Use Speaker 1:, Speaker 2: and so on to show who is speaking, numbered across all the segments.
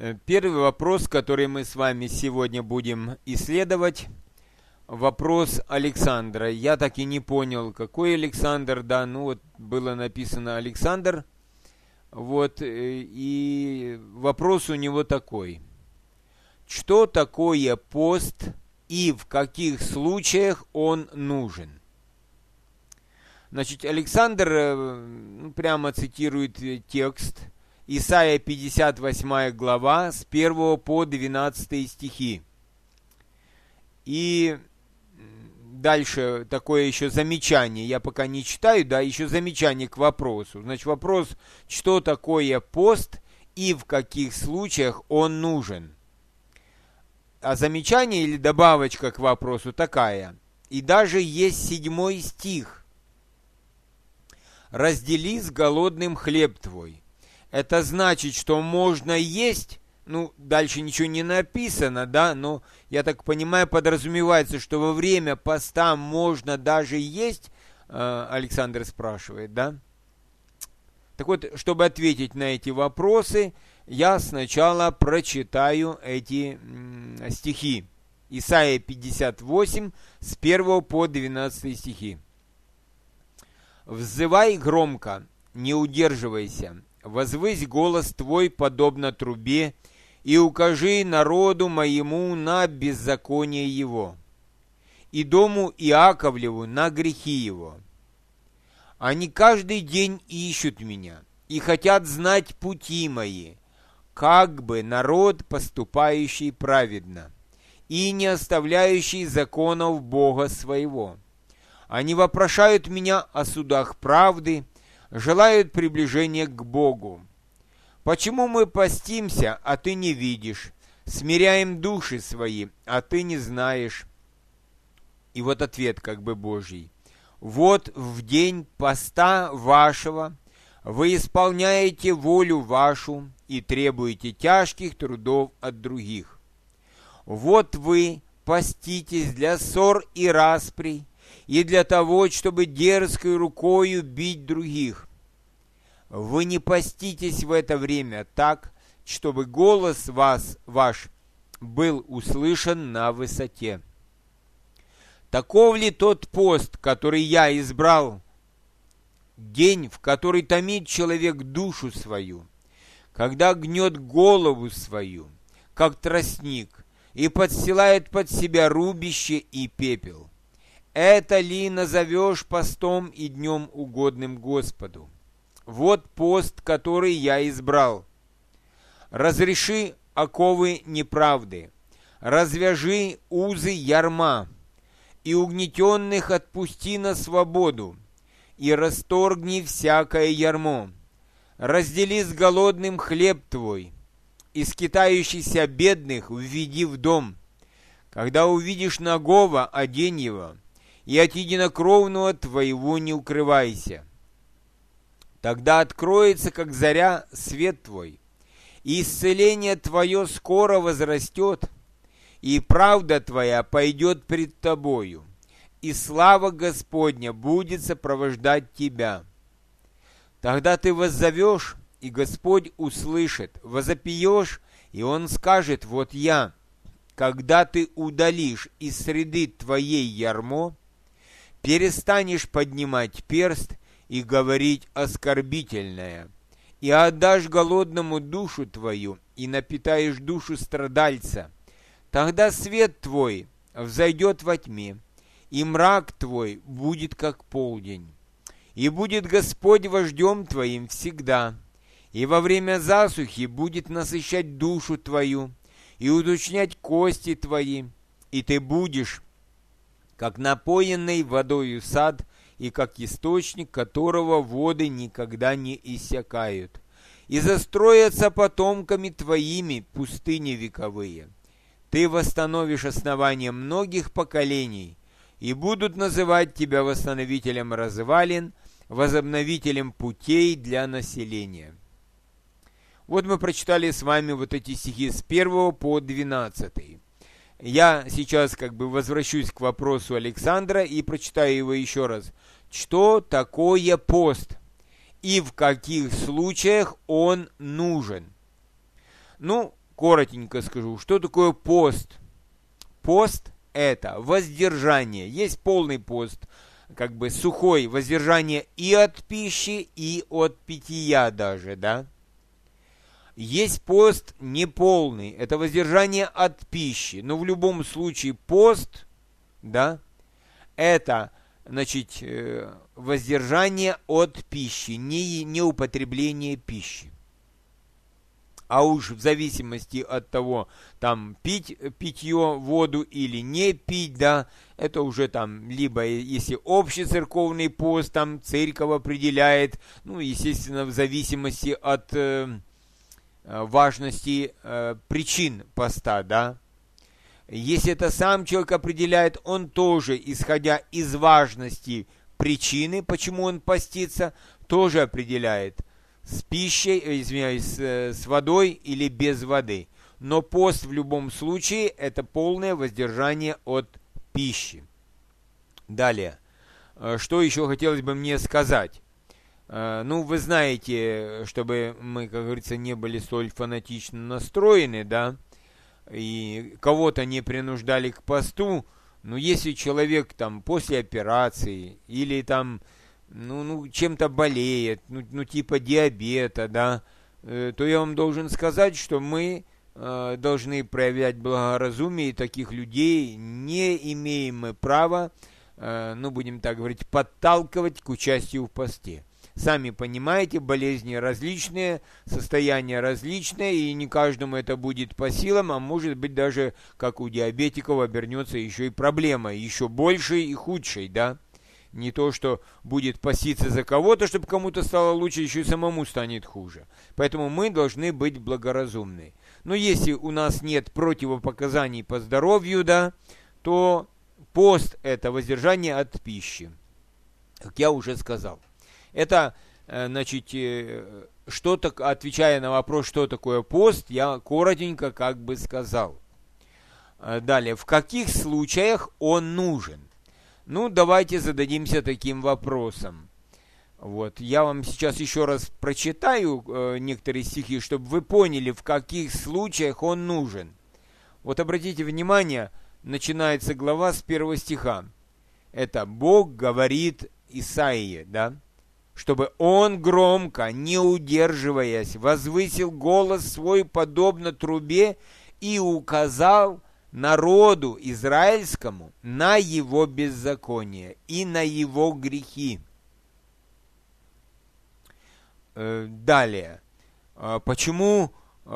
Speaker 1: Первый вопрос, который мы с вами сегодня будем исследовать, вопрос Александра. Я так и не понял, какой Александр, да, ну вот было написано Александр, вот, и вопрос у него такой. Что такое пост и в каких случаях он нужен? Значит, Александр прямо цитирует текст Исайя 58 глава с 1 по 12 стихи. И дальше такое еще замечание, я пока не читаю, да, еще замечание к вопросу. Значит, вопрос, что такое пост и в каких случаях он нужен. А замечание или добавочка к вопросу такая. И даже есть 7 стих. «Раздели с голодным хлеб твой». Это значит, что можно есть, ну, дальше ничего не написано, да, но, я так понимаю, подразумевается, что во время поста можно даже есть, Александр спрашивает, да? Так вот, чтобы ответить на эти вопросы, я сначала прочитаю эти стихи. Исайя 58, с 1 по 12 стихи. «Взывай громко, не удерживайся, возвысь голос твой, подобно трубе, и укажи народу моему на беззаконие его, и дому Иаковлеву на грехи его. Они каждый день ищут меня и хотят знать пути мои, как бы народ, поступающий праведно и не оставляющий законов Бога своего. Они вопрошают меня о судах правды, желают приближения к Богу. Почему мы постимся, а ты не видишь? Смиряем души свои, а ты не знаешь?» И вот ответ как бы Божий. «Вот в день поста вашего вы исполняете волю вашу и требуете тяжких трудов от других. Вот вы поститесь для ссор и расприй, и для того, чтобы дерзкой рукою бить других. Вы не поститесь в это время так, чтобы голос ваш был услышан на высоте. Таков ли тот пост, который я избрал, день, в который томит человек душу свою, когда гнет голову свою, как тростник, и подстилает под себя рубище и пепел? Это ли назовешь постом и днем угодным Господу? Вот пост, который я избрал. Разреши оковы неправды, развяжи узы ярма, и угнетенных отпусти на свободу, и расторгни всякое ярмо. Раздели с голодным хлеб твой, и скитающихся бедных введи в дом. Когда увидишь нагого, одень его, и от единокровного твоего не укрывайся. Тогда откроется, как заря, свет твой, и исцеление твое скоро возрастет, и правда твоя пойдет пред тобою, и слава Господня будет сопровождать тебя. Тогда ты воззовешь, и Господь услышит, возопьешь, и Он скажет: вот я. Когда ты удалишь из среды твоей ярмо, перестанешь поднимать перст и говорить оскорбительное, и отдашь голодному душу твою, и напитаешь душу страдальца. Тогда свет твой взойдет во тьме, и мрак твой будет как полдень. И будет Господь вождем твоим всегда, и во время засухи будет насыщать душу твою, и уточнять кости твои, и ты будешь, как напоенный водою сад, и как источник, которого воды никогда не иссякают. И застроятся потомками твоими пустыни вековые. Ты восстановишь основания многих поколений, и будут называть тебя восстановителем развалин, возобновителем путей для населения». Вот мы прочитали с вами вот эти стихи с 1 по 12. Я сейчас как бы возвращусь к вопросу Александра и прочитаю его еще раз. Что такое пост и в каких случаях он нужен? Ну, коротенько скажу, что такое пост. Пост – это воздержание. Есть полный пост, как бы сухой, воздержание и от пищи, и от питья даже, да. Есть пост неполный, это воздержание от пищи. Но в любом случае пост, да, это, значит, воздержание от пищи, не употребление пищи. А уж в зависимости от того, там, пить питье, воду или не пить, да, это уже там, либо если общий церковный пост, там, церковь определяет, ну, естественно, в зависимости от важности причин поста, да. Если это сам человек определяет, он тоже, исходя из важности причины, почему он постится, тоже определяет, с пищей, извиняюсь, с водой или без воды. Но пост в любом случае это полное воздержание от пищи. Далее. Что еще хотелось бы мне сказать? Ну, вы знаете, чтобы мы, как говорится, не были столь фанатично настроены, да, и кого-то не принуждали к посту, но если человек там после операции или там ну чем-то болеет, ну типа диабета, да, то я вам должен сказать, что мы должны проявлять благоразумие, и таких людей не имеем мы права, ну будем так говорить, подталкивать к участию в посте. Сами понимаете, болезни различные, состояния различные, и не каждому это будет по силам, а может быть даже, как у диабетиков, обернется еще и проблема, еще большей и худшей, да. Не то, что будет поститься за кого-то, чтобы кому-то стало лучше, еще и самому станет хуже. Поэтому мы должны быть благоразумны. Но если у нас нет противопоказаний по здоровью, да, то пост – это воздержание от пищи, как я уже сказал. Это, значит, что-то, отвечая на вопрос, что такое пост, я коротенько как бы сказал. Далее, в каких случаях он нужен? Ну, давайте зададимся таким вопросом. Вот, я вам сейчас еще раз прочитаю некоторые стихи, чтобы вы поняли, в каких случаях он нужен. Вот обратите внимание, начинается глава с 1 стиха. Это Бог говорит Исаии, да? Чтобы он громко, не удерживаясь, возвысил голос свой подобно трубе и указал народу израильскому на его беззаконие и на его грехи. Далее. Почему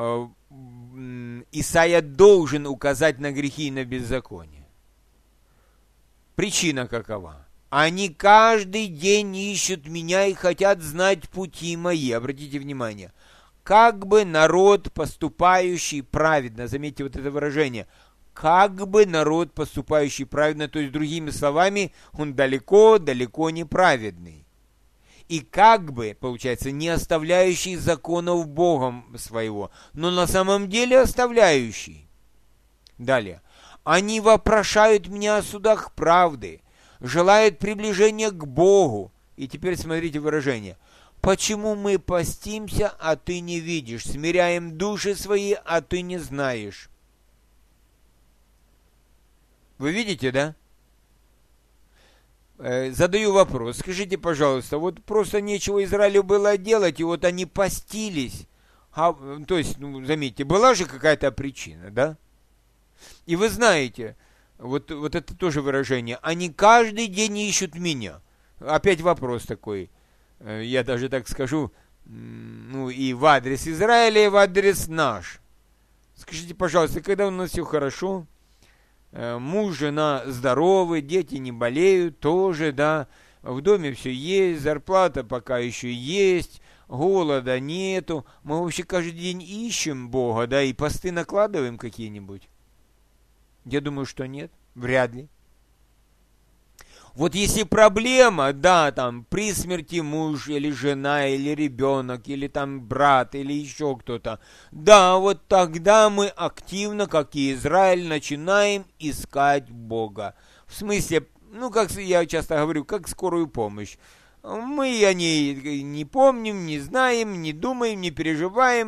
Speaker 1: Исаия должен указать на грехи и на беззаконие? Причина какова? Они каждый день ищут меня и хотят знать пути мои. Обратите внимание. Как бы народ, поступающий праведно, заметьте вот это выражение, как бы народ, поступающий праведно, то есть другими словами, он далеко не праведный. И как бы, получается, не оставляющий законов Богом своего, но на самом деле оставляющий. Далее. Они вопрошают меня о судах правды, желают приближения к Богу. И теперь смотрите выражение. Почему мы постимся, а ты не видишь? Смиряем души свои, а ты не знаешь. Вы видите, да? Задаю вопрос. Скажите, пожалуйста, вот просто нечего Израилю было делать, и вот они постились. То есть, ну, заметьте, была же какая-то причина, да? И вы знаете, вот это тоже выражение. Они каждый день ищут меня. Опять вопрос такой. Я даже так скажу, ну, и в адрес Израиля, и в адрес наш. Скажите, пожалуйста, когда у нас все хорошо, муж, жена здоровы, дети не болеют, тоже, да, в доме все есть, зарплата пока еще есть, голода нету, мы вообще каждый день ищем Бога, да, и посты накладываем какие-нибудь? Я думаю, что нет, вряд ли. Вот если проблема, да, там, при смерти муж или жена, или ребенок, или там брат, или еще кто-то, да, вот тогда мы активно, как и Израиль, начинаем искать Бога. В смысле, ну, как я часто говорю, как скорую помощь. Мы о ней не помним, не знаем, не думаем, не переживаем.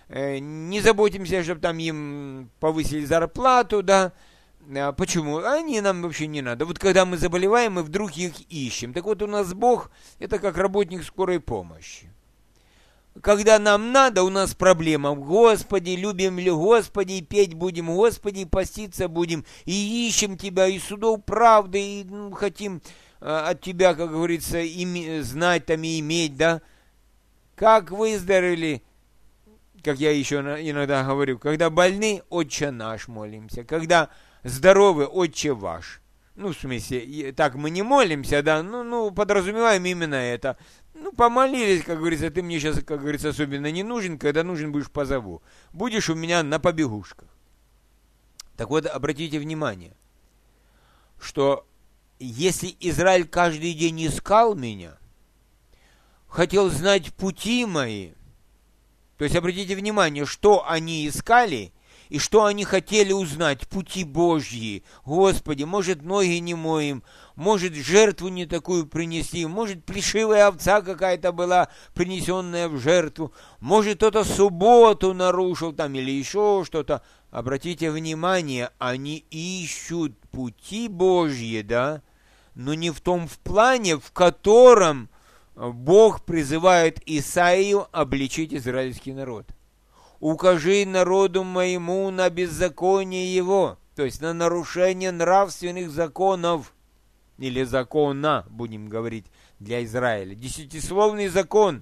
Speaker 1: не заботимся, чтобы там им повысили зарплату, да. Почему? Они нам вообще не надо. Вот когда мы заболеваем, мы вдруг их ищем. Так вот у нас Бог, это как работник скорой помощи. Когда нам надо, у нас проблема. Господи, любим ли, Господи, петь будем, Господи, поститься будем, и ищем Тебя, и судов правды, и хотим от Тебя, как говорится, знать там и иметь, да. Как выздоровели, как я еще иногда говорю, когда больны, Отче наш молимся, когда здоровы, Отче ваш. Ну, в смысле, так мы не молимся, да, ну, подразумеваем именно это. Ну, помолились, как говорится, ты мне сейчас, как говорится, особенно не нужен, когда нужен будешь, позову. Будешь у меня на побегушках. Так вот, обратите внимание, что если Израиль каждый день искал меня, хотел знать пути мои, то есть, обратите внимание, что они искали и что они хотели узнать, пути Божьи. Господи, может, ноги не моем, может, жертву не такую принесли, может, плешивая овца какая-то была принесенная в жертву, может, кто-то субботу нарушил там или еще что-то. Обратите внимание, они ищут пути Божьи, да, но не в том в плане, в котором Бог призывает Исаию обличить израильский народ. «Укажи народу моему на беззаконие его», то есть на нарушение нравственных законов, или закона, будем говорить, для Израиля. Десятисловный закон.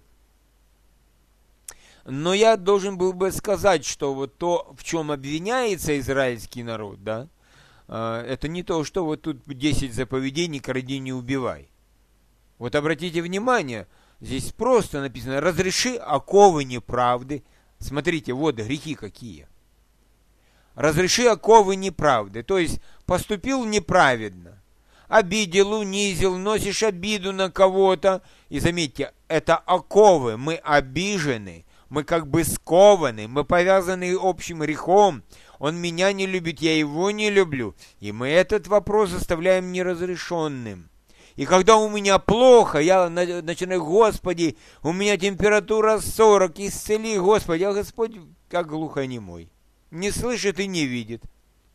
Speaker 1: Но я должен был бы сказать, что вот то, в чем обвиняется израильский народ, да, это не то, что вот тут 10 заповедей: кради, не убивай. Вот обратите внимание, здесь просто написано: разреши оковы неправды. Смотрите, вот грехи какие. Разреши оковы неправды, то есть поступил неправедно, обидел, унизил, носишь обиду на кого-то. И заметьте, это оковы, мы обижены, мы как бы скованы, мы повязаны общим грехом. Он меня не любит, я его не люблю. И мы этот вопрос оставляем неразрешенным. И когда у меня плохо, я начинаю: Господи, у меня температура 40, исцели, Господи. А Господь как глухонемой, не слышит и не видит.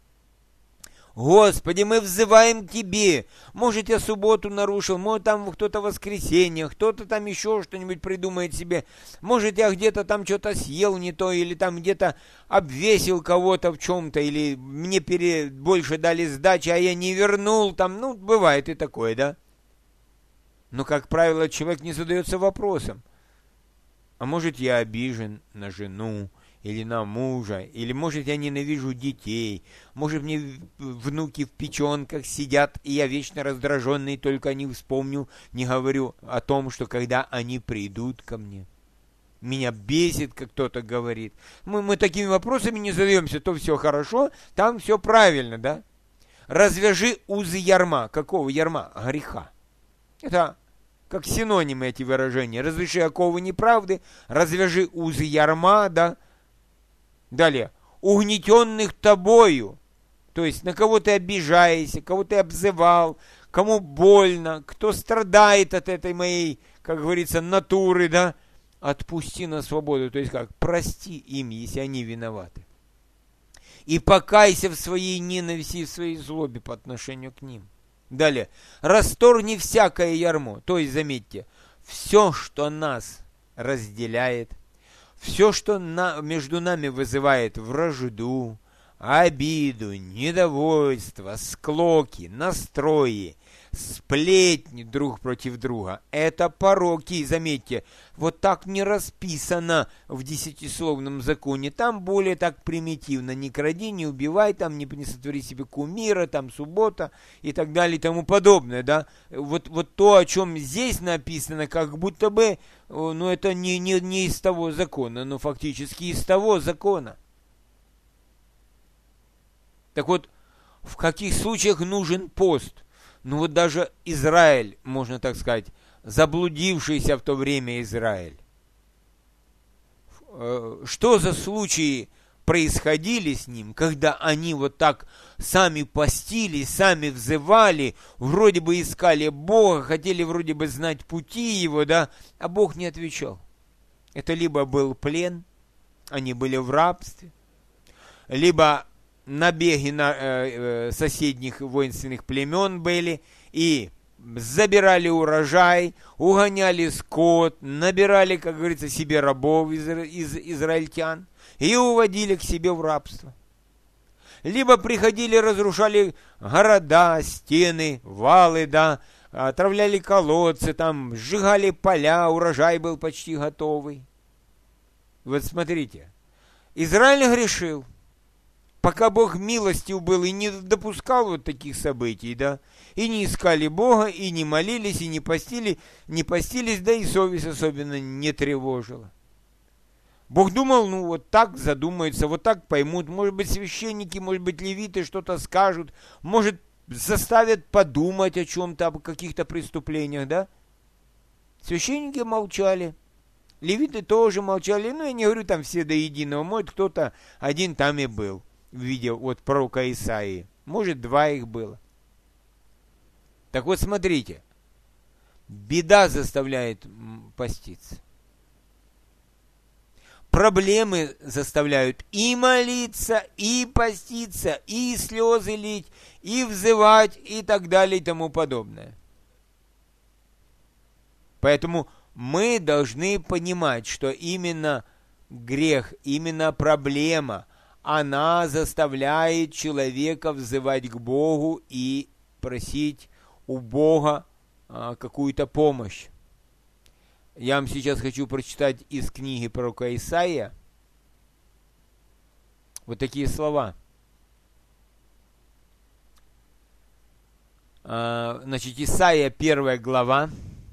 Speaker 1: Господи, мы взываем к Тебе. Может, я субботу нарушил, может, там кто-то воскресенье, кто-то там еще что-нибудь придумает себе. Может, я где-то там что-то съел не то, или там где-то обвесил кого-то в чем-то, или мне больше дали сдачи, а я не вернул там. Ну, бывает и такое, да? Но, как правило, человек не задается вопросом: а может, я обижен на жену или на мужа, или может, я ненавижу детей, может, мне внуки в печенках сидят, и я вечно раздраженный, только не вспомню, не говорю о том, что когда они придут ко мне, меня бесит, как кто-то говорит. Мы такими вопросами не задаемся: то все хорошо, там все правильно, да? Развяжи узы ярма. Какого ярма? Греха. Это как синонимы эти выражения. Разреши оковы неправды, развяжи узы ярма, да. Далее. Угнетенных тобою. То есть на кого ты обижаешься, кого ты обзывал, кому больно, кто страдает от этой моей, как говорится, натуры, да. Отпусти на свободу. То есть как? Прости им, если они виноваты. И покайся в своей ненависти и в своей злобе по отношению к ним. Далее. Расторгни всякое ярмо. То есть, заметьте, все, что нас разделяет, все, что между нами вызывает вражду, обиду, недовольство, склоки, настрои, сплетни друг против друга, это пороки. Заметьте, вот так не расписано в десятисловном законе. Там более так примитивно: не кради, не убивай, там не сотвори себе кумира, там суббота и так далее и тому подобное, да. Вот то, о чем здесь написано, как будто бы, ну, это не из того закона, но фактически из того закона. Так вот, в каких случаях нужен пост? Ну вот даже Израиль, можно так сказать, заблудившийся в то время Израиль. Что за случаи происходили с ним, когда они вот так сами постились, сами взывали, вроде бы искали Бога, хотели вроде бы знать пути Его, да, а Бог не отвечал. Это либо был плен, они были в рабстве, либо набеги на соседних воинственных племен были, и забирали урожай, угоняли скот, набирали, как говорится, себе рабов из израильтян и уводили к себе в рабство. Либо приходили, разрушали города, стены, валы, да, отравляли колодцы, там, сжигали поля, урожай был почти готовый. Вот смотрите, Израиль грешил, пока Бог милостив был и не допускал вот таких событий, да, и не искали Бога, и не молились, и не постились, да и совесть особенно не тревожила. Бог думал, ну вот так задумаются, вот так поймут, может быть священники, может быть левиты что-то скажут, может заставят подумать о чем-то, об каких-то преступлениях, да. Священники молчали, левиты тоже молчали, ну я не говорю там все до единого, может кто-то один там и был, в виде вот пророка Исаии, может два их было. Так вот смотрите, беда заставляет поститься. Проблемы заставляют и молиться, и поститься, и слезы лить, и взывать, и так далее, и тому подобное. Поэтому мы должны понимать, что именно грех, именно проблема, она заставляет человека взывать к Богу и просить у Бога какую-то помощь. Я вам сейчас хочу прочитать из книги пророка Исаия вот такие слова. Значит, Исаия, 1 глава,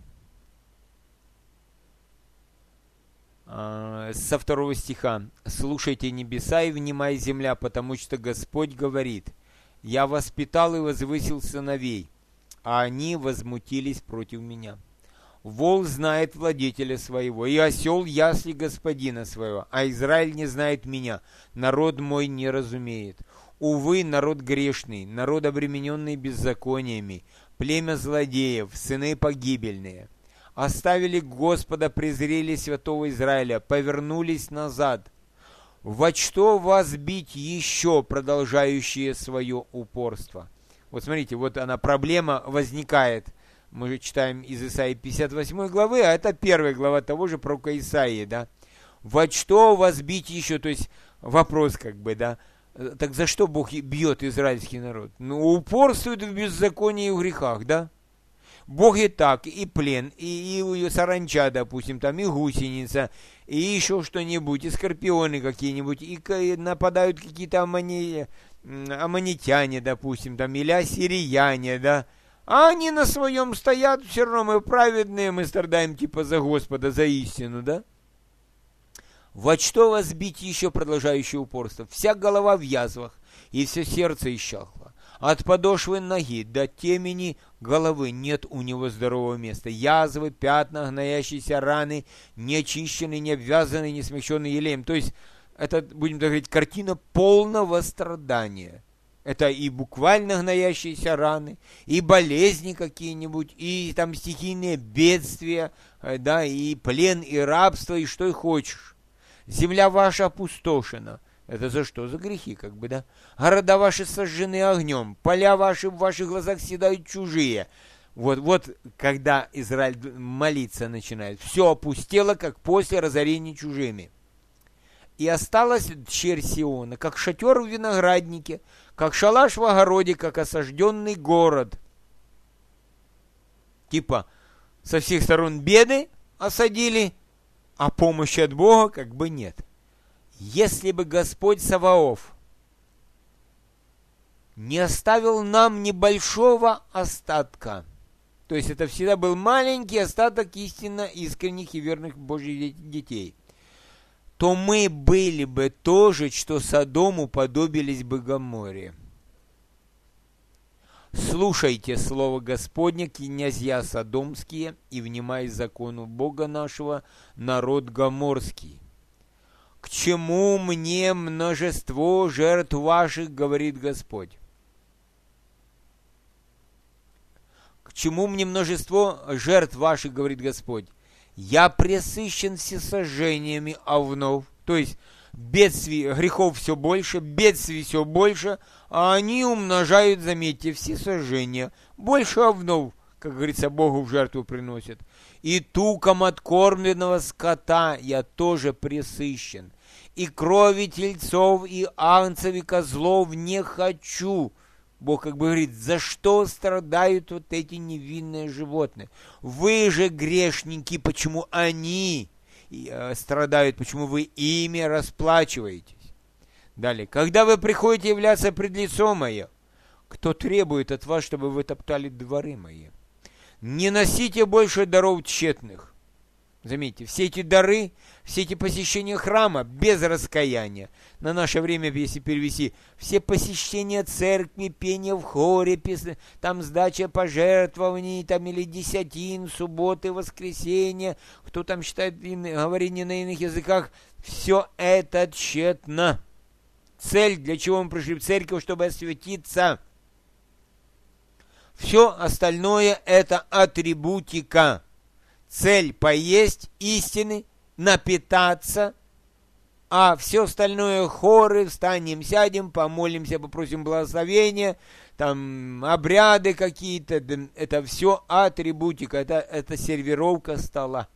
Speaker 1: со 2 стиха. «Слушайте небеса и внимай земля, потому что Господь говорит, я воспитал и возвысил сыновей, а они возмутились против меня. Вол знает владетеля своего, и осел ясли господина своего, а Израиль не знает меня, народ мой не разумеет. Увы, народ грешный, народ обремененный беззакониями, племя злодеев, сыны погибельные. Оставили Господа, презрели святого Израиля, повернулись назад. Во что вас бить еще, продолжающие свое упорство?» Вот смотрите, вот она, проблема возникает. Мы же читаем из Исаии 58 главы, а это 1 глава того же пророка Исаии, да. «Во что вас бить еще?» То есть вопрос как бы, да. Так за что Бог бьет израильский народ? Ну, упорствует в беззаконии и в грехах, да. Бог и так, и плен, и саранча, допустим, там, и гусеница, и еще что-нибудь, и скорпионы какие-нибудь, и нападают какие-то аммонитяне, допустим, там, или ассирияне, да. А они на своем стоят, все равно мы праведные, мы страдаем типа за Господа, за истину, да? «Во что вас бить еще, продолжающее упорство? Вся голова в язвах, и все сердце исчахло. От подошвы ноги до темени головы нет у него здорового места. Язвы, пятна, гноящиеся раны, не очищенные, не обвязанные, не смягченные елеем». То есть, это, будем так говорить, картина полного страдания. Это и буквально гноящиеся раны, и болезни какие-нибудь, и там стихийные бедствия, да, и плен, и рабство, и что и хочешь. Земля ваша опустошена. Это за что? За грехи, как бы, да. Города ваши сожжены огнем, поля ваши в ваших глазах съедают чужие. Вот когда Израиль молиться начинает, все опустело, как после разорения чужими. И осталась черь Сиона, как шатер в винограднике, как шалаш в огороде, как осажденный город. Типа, со всех сторон беды осадили, а помощи от Бога как бы нет. Если бы Господь Саваоф не оставил нам небольшого остатка, то есть это всегда был маленький остаток истинно искренних и верных Божьих детей, то мы были бы тоже, что Содому подобились бы Гоморре. Слушайте слово Господне, князья содомские, и внимай закону Бога нашего, народ гоморский. К чему мне множество жертв ваших, говорит Господь? К чему мне множество жертв ваших, говорит Господь? Я пресыщен всесожжениями овнов. То есть бедствий, грехов все больше, бедствий все больше, а они умножают, заметьте, все сожжения. Больше овнов, как говорится, Богу в жертву приносят. И туком откормленного скота я тоже пресыщен. И крови тельцов, и агнцев, и козлов не хочу. Бог как бы говорит, за что страдают вот эти невинные животные? Вы же грешники, почему они страдают, почему вы ими расплачиваетесь? Далее, когда вы приходите являться пред лицо мое, кто требует от вас, чтобы вы топтали дворы мои? Не носите больше даров тщетных. Заметьте, все эти дары, все эти посещения храма без раскаяния. На наше время, если перевести, все посещения церкви, пение в хоре, там сдача пожертвований, там или десятин, субботы, воскресенья, кто там считает говорение на иных языках, все это тщетно. Цель, для чего мы пришли в церковь, чтобы осветиться. Все остальное это атрибутика. Цель поесть истины, напитаться, а все остальное хоры, встанем, сядем, помолимся, попросим благословения, там обряды какие-то, это все атрибутика, это сервировка стола.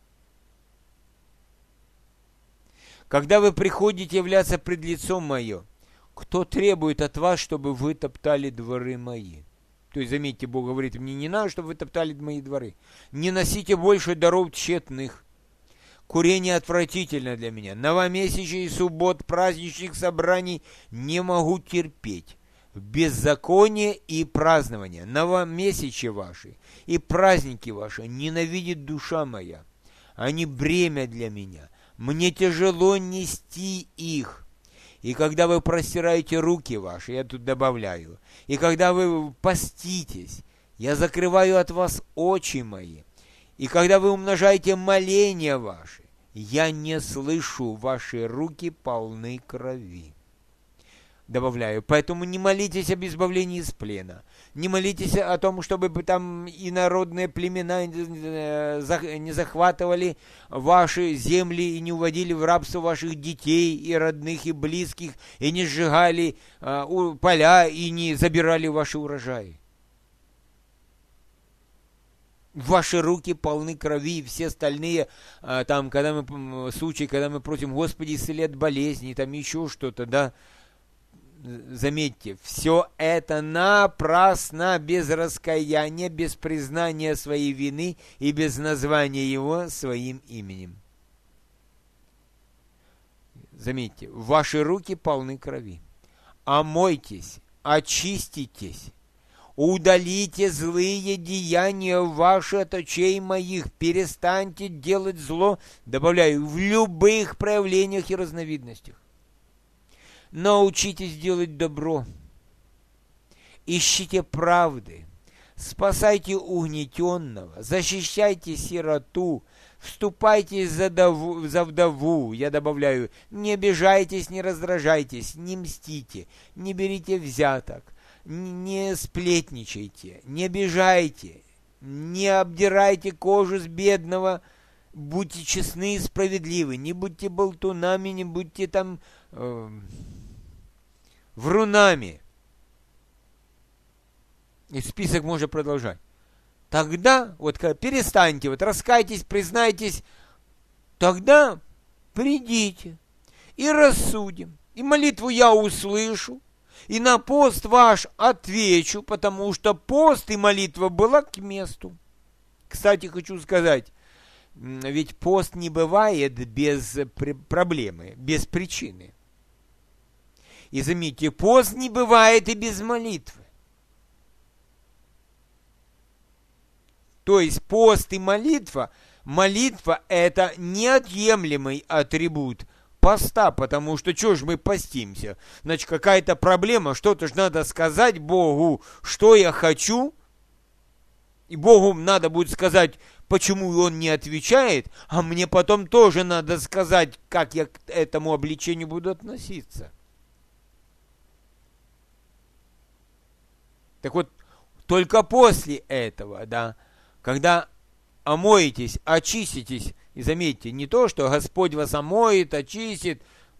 Speaker 1: Когда вы приходите являться пред лицом мое, кто требует от вас, чтобы вы топтали дворы мои? То есть, заметьте, Бог говорит, мне не надо, чтобы вы топтали мои дворы. Не носите больше даров тщетных. Курение отвратительно для меня. Новомесячий, суббот, праздничных собраний не могу терпеть. Беззаконие и празднование, новомесячья ваши и праздники ваши ненавидит душа моя. Они бремя для меня. Мне тяжело нести их. И когда вы простираете руки ваши, я тут добавляю, и когда вы поститесь, я закрываю от вас очи мои. И когда вы умножаете моления ваши, я не слышу, ваши руки полны крови. Добавляю, поэтому не молитесь об избавлении из плена, не молитесь о том, чтобы там инородные племена не захватывали ваши земли и не уводили в рабство ваших детей и родных и близких, и не сжигали поля и не забирали ваши урожаи. Ваши руки полны крови, и все остальные, там, когда мы, случаи, когда мы просим, Господи, исцели от болезней, там еще что-то, да, заметьте, все это напрасно, без раскаяния, без признания своей вины и без названия его своим именем. Заметьте, ваши руки полны крови. Омойтесь, очиститесь, удалите злые деяния ваши от очей моих, перестаньте делать зло, добавляю, в любых проявлениях и разновидностях. Научитесь делать добро, ищите правды, спасайте угнетенного, защищайте сироту, вступайте за вдову, я добавляю, не обижайтесь, не раздражайтесь, не мстите, не берите взяток, не сплетничайте, не обижайте, не обдирайте кожу с бедного, будьте честны и справедливы, не будьте болтунами, не будьте там врунами. И список можно продолжать. Тогда, вот когда перестаньте, вот раскайтесь, признайтесь, тогда придите и рассудим. И молитву я услышу, и на пост ваш отвечу, потому что пост и молитва была к месту. Кстати, хочу сказать, ведь пост не бывает без проблемы, без причины. И заметьте, пост не бывает и без молитвы. То есть пост и молитва это неотъемлемый атрибут поста, потому что что ж мы постимся? Значит, какая-то проблема, что-то ж надо сказать Богу, что я хочу, и Богу надо будет сказать, почему он не отвечает, а мне потом тоже надо сказать, как я к этому обличению буду относиться. Так вот, только после этого, да, когда омоетесь, очиститесь, и заметьте, не то, что Господь вас омоет, очистит,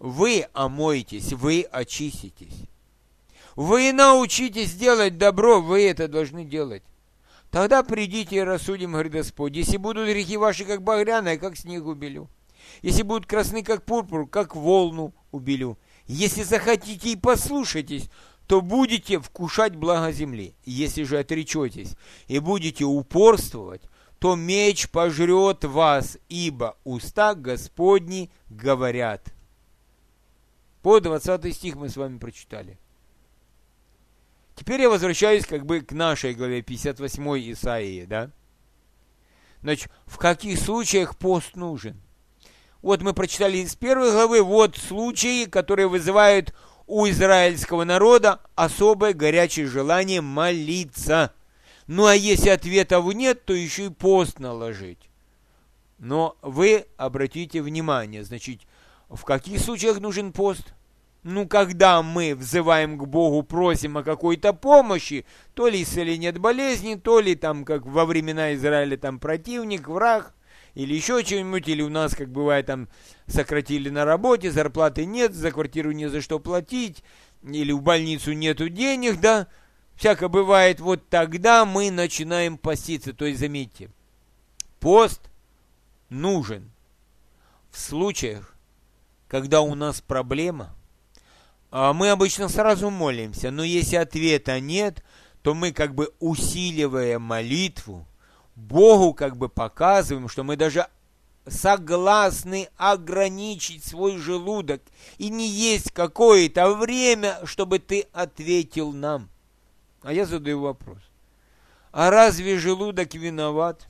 Speaker 1: вы омоетесь, вы очиститесь. Вы научитесь делать добро, вы это должны делать. Тогда придите и рассудим, говорит Господь. Если будут грехи ваши, как багряные, как снег убелю. Если будут красны, как пурпур, как волну убелю. Если захотите и послушаетесь, то будете вкушать благо земли. Если же отречетесь и будете упорствовать, то меч пожрет вас, ибо уста Господни говорят. По 20 стих мы с вами прочитали. Теперь я возвращаюсь к нашей главе 58 Исаии, да? Значит, в каких случаях пост нужен? Вот мы прочитали из первой главы, вот случаи, которые вызывают у израильского народа особое горячее желание молиться. Ну а если ответов нет, то еще и пост наложить. Но вы обратите внимание, значит, в каких случаях нужен пост? Ну, когда мы взываем к Богу, просим о какой-то помощи, то ли исцеление от болезни, то ли там, как во времена Израиля, там противник, враг, или еще чего-нибудь, или у нас, как бывает, там сократили на работе, зарплаты нет, за квартиру не за что платить, или в больницу нету денег, да, всякое бывает, вот тогда мы начинаем поститься. То есть, заметьте, пост нужен в случаях, когда у нас проблема. Мы обычно сразу молимся, но если ответа нет, то мы усиливая молитву, Богу показываем, что мы даже согласны ограничить свой желудок и не есть какое-то время, чтобы ты ответил нам. А я задаю вопрос. А разве желудок виноват?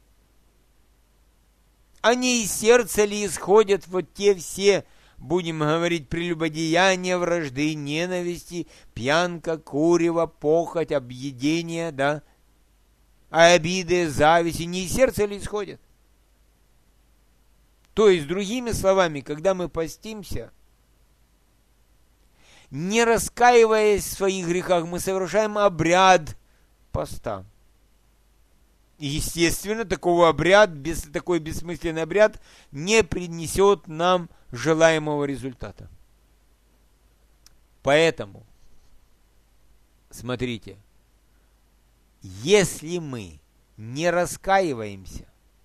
Speaker 1: А не из сердца ли исходят вот те все, будем говорить, прелюбодеяния, вражды, ненависти, пьянка, курево, похоть, объедение, да? А обиды, зависти не из сердца ли исходят? То есть, другими словами, когда мы постимся, не раскаиваясь в своих грехах, мы совершаем обряд поста. И, естественно, такой бессмысленный обряд не принесет нам желаемого результата. Поэтому, смотрите, если мы не раскаиваемся,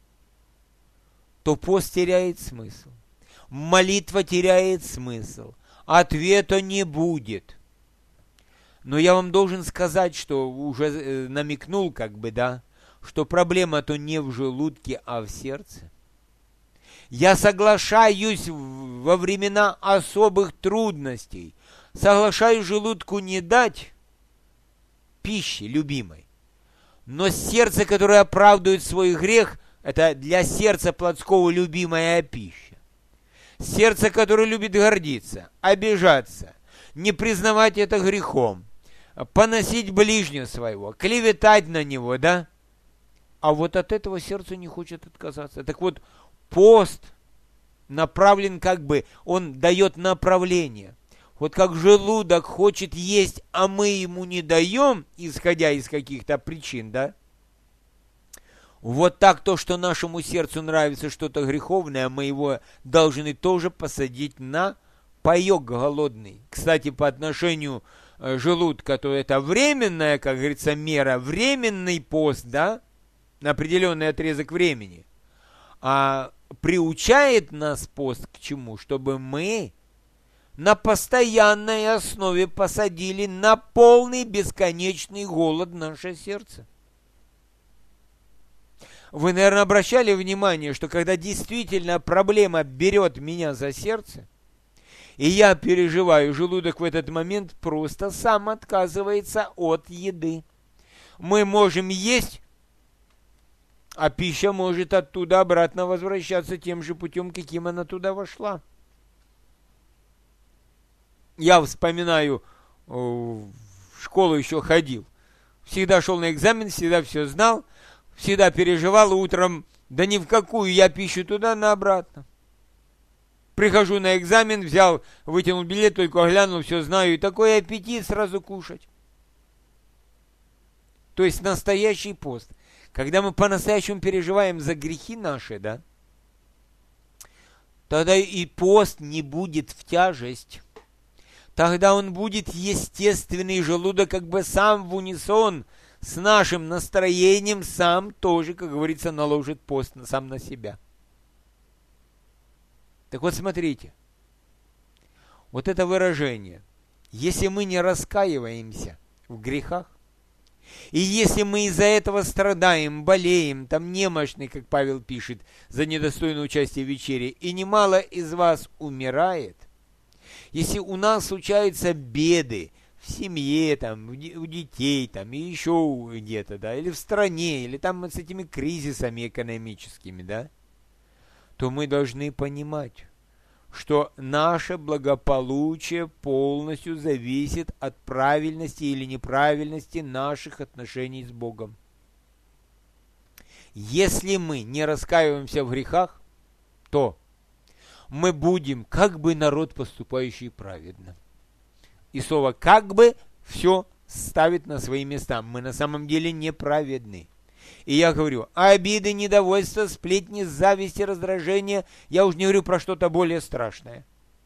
Speaker 1: то пост теряет смысл, молитва теряет смысл, ответа не будет. Но я вам должен сказать, что уже намекнул, что проблема-то не в желудке, а в сердце. Я соглашаюсь во времена особых трудностей, соглашаюсь желудку не дать пищи любимой, но сердце, которое оправдывает свой грех, это для сердца плотского любимая пища. Сердце, которое любит гордиться, обижаться, не признавать это грехом, поносить ближнего своего, клеветать на него, да? А вот от этого сердце не хочет отказаться. Так вот, пост направлен он дает направление. Вот как желудок хочет есть, а мы ему не даем, исходя из каких-то причин, да? Вот так то, что нашему сердцу нравится что-то греховное, мы его должны тоже посадить на паек голодный. Кстати, по отношению желудка, то это временная, как говорится, мера, временный пост, да, на определенный отрезок времени. А приучает нас пост к чему? Чтобы мы на постоянной основе посадили на полный бесконечный голод наше сердце. Вы, наверное, обращали внимание, что когда действительно проблема берет меня за сердце, и я переживаю, желудок в этот момент просто сам отказывается от еды. Мы можем есть, а пища может оттуда обратно возвращаться тем же путем, каким она туда вошла. Я вспоминаю, в школу еще ходил. Всегда шел на экзамен, всегда все знал, всегда переживал утром, да ни в какую, я пищу туда, на обратно. Прихожу на экзамен, вытянул билет, только глянул, все знаю, и такой аппетит сразу кушать. То есть настоящий пост. Когда мы по-настоящему переживаем за грехи наши, да, тогда и пост не будет в тяжесть. Тогда он будет естественный, желудок как бы сам в унисон с нашим настроением, сам тоже, как говорится, наложит пост сам на себя. Так вот, смотрите, вот это выражение, если мы не раскаиваемся в грехах, и если мы из-за этого страдаем, болеем, там немощны, как Павел пишет, за недостойное участие в вечере, и немало из вас умирает, если у нас случаются беды в семье, там, у детей, там, и еще где-то, да, или в стране, или там с этими кризисами экономическими, да, то мы должны понимать, что наше благополучие полностью зависит от правильности или неправильности наших отношений с Богом. Если мы не раскаиваемся в грехах, то мы будем как бы народ, поступающий праведно. И слово «как бы» все ставит на свои места. Мы на самом деле неправедны. И я говорю, обиды, недовольство, сплетни, зависти, раздражение, я уже не говорю про что-то более страшное.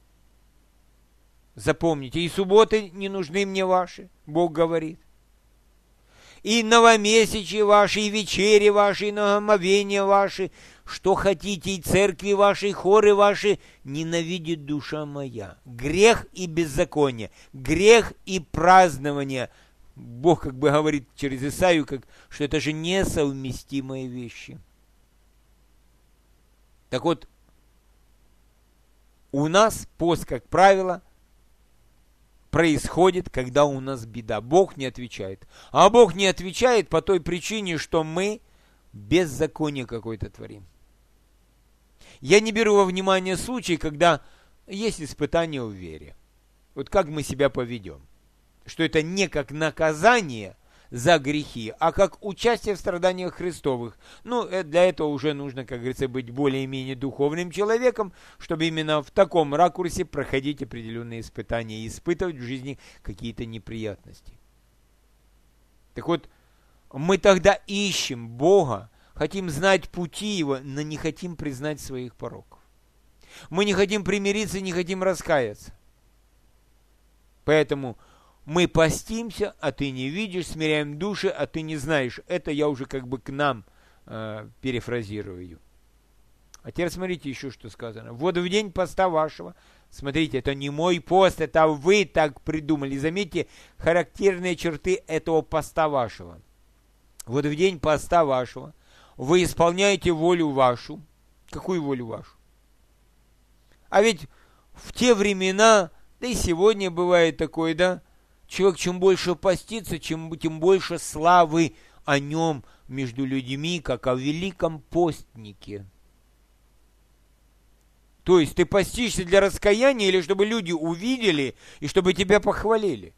Speaker 1: Запомните, и субботы не нужны мне ваши, Бог говорит. И новомесячи ваши, и вечери ваши, и омовения ваши, что хотите, и церкви ваши, и хоры ваши, ненавидит душа моя. Грех и беззаконие, грех и празднование. Бог как бы говорит через Исаию, что это же несовместимые вещи. Так вот, у нас пост, как правило, происходит, когда у нас беда. Бог не отвечает. А Бог не отвечает по той причине, что мы беззаконие какое-то творим. Я не беру во внимание случаи, когда есть испытание в вере. Вот как мы себя поведем. Что это не как наказание за грехи, а как участие в страданиях Христовых. Ну, для этого уже нужно, как говорится, быть более-менее духовным человеком, чтобы именно в таком ракурсе проходить определенные испытания и испытывать в жизни какие-то неприятности. Так вот, мы тогда ищем Бога, хотим знать пути Его, но не хотим признать своих пороков. Мы не хотим примириться, не хотим раскаяться. Поэтому мы постимся, а ты не видишь, смиряем души, а ты не знаешь. Это я уже как бы к нам перефразирую. А теперь смотрите еще, что сказано. Вот в день поста вашего, смотрите, это не мой пост, это вы так придумали. Заметьте характерные черты этого поста вашего. Вот в день поста вашего вы исполняете волю вашу. Какую волю вашу? А ведь в те времена, да и сегодня бывает такое, да, человек чем больше постится, тем больше славы о нем между людьми, как о великом постнике. То есть ты постишься для раскаяния или чтобы люди увидели и чтобы тебя похвалили?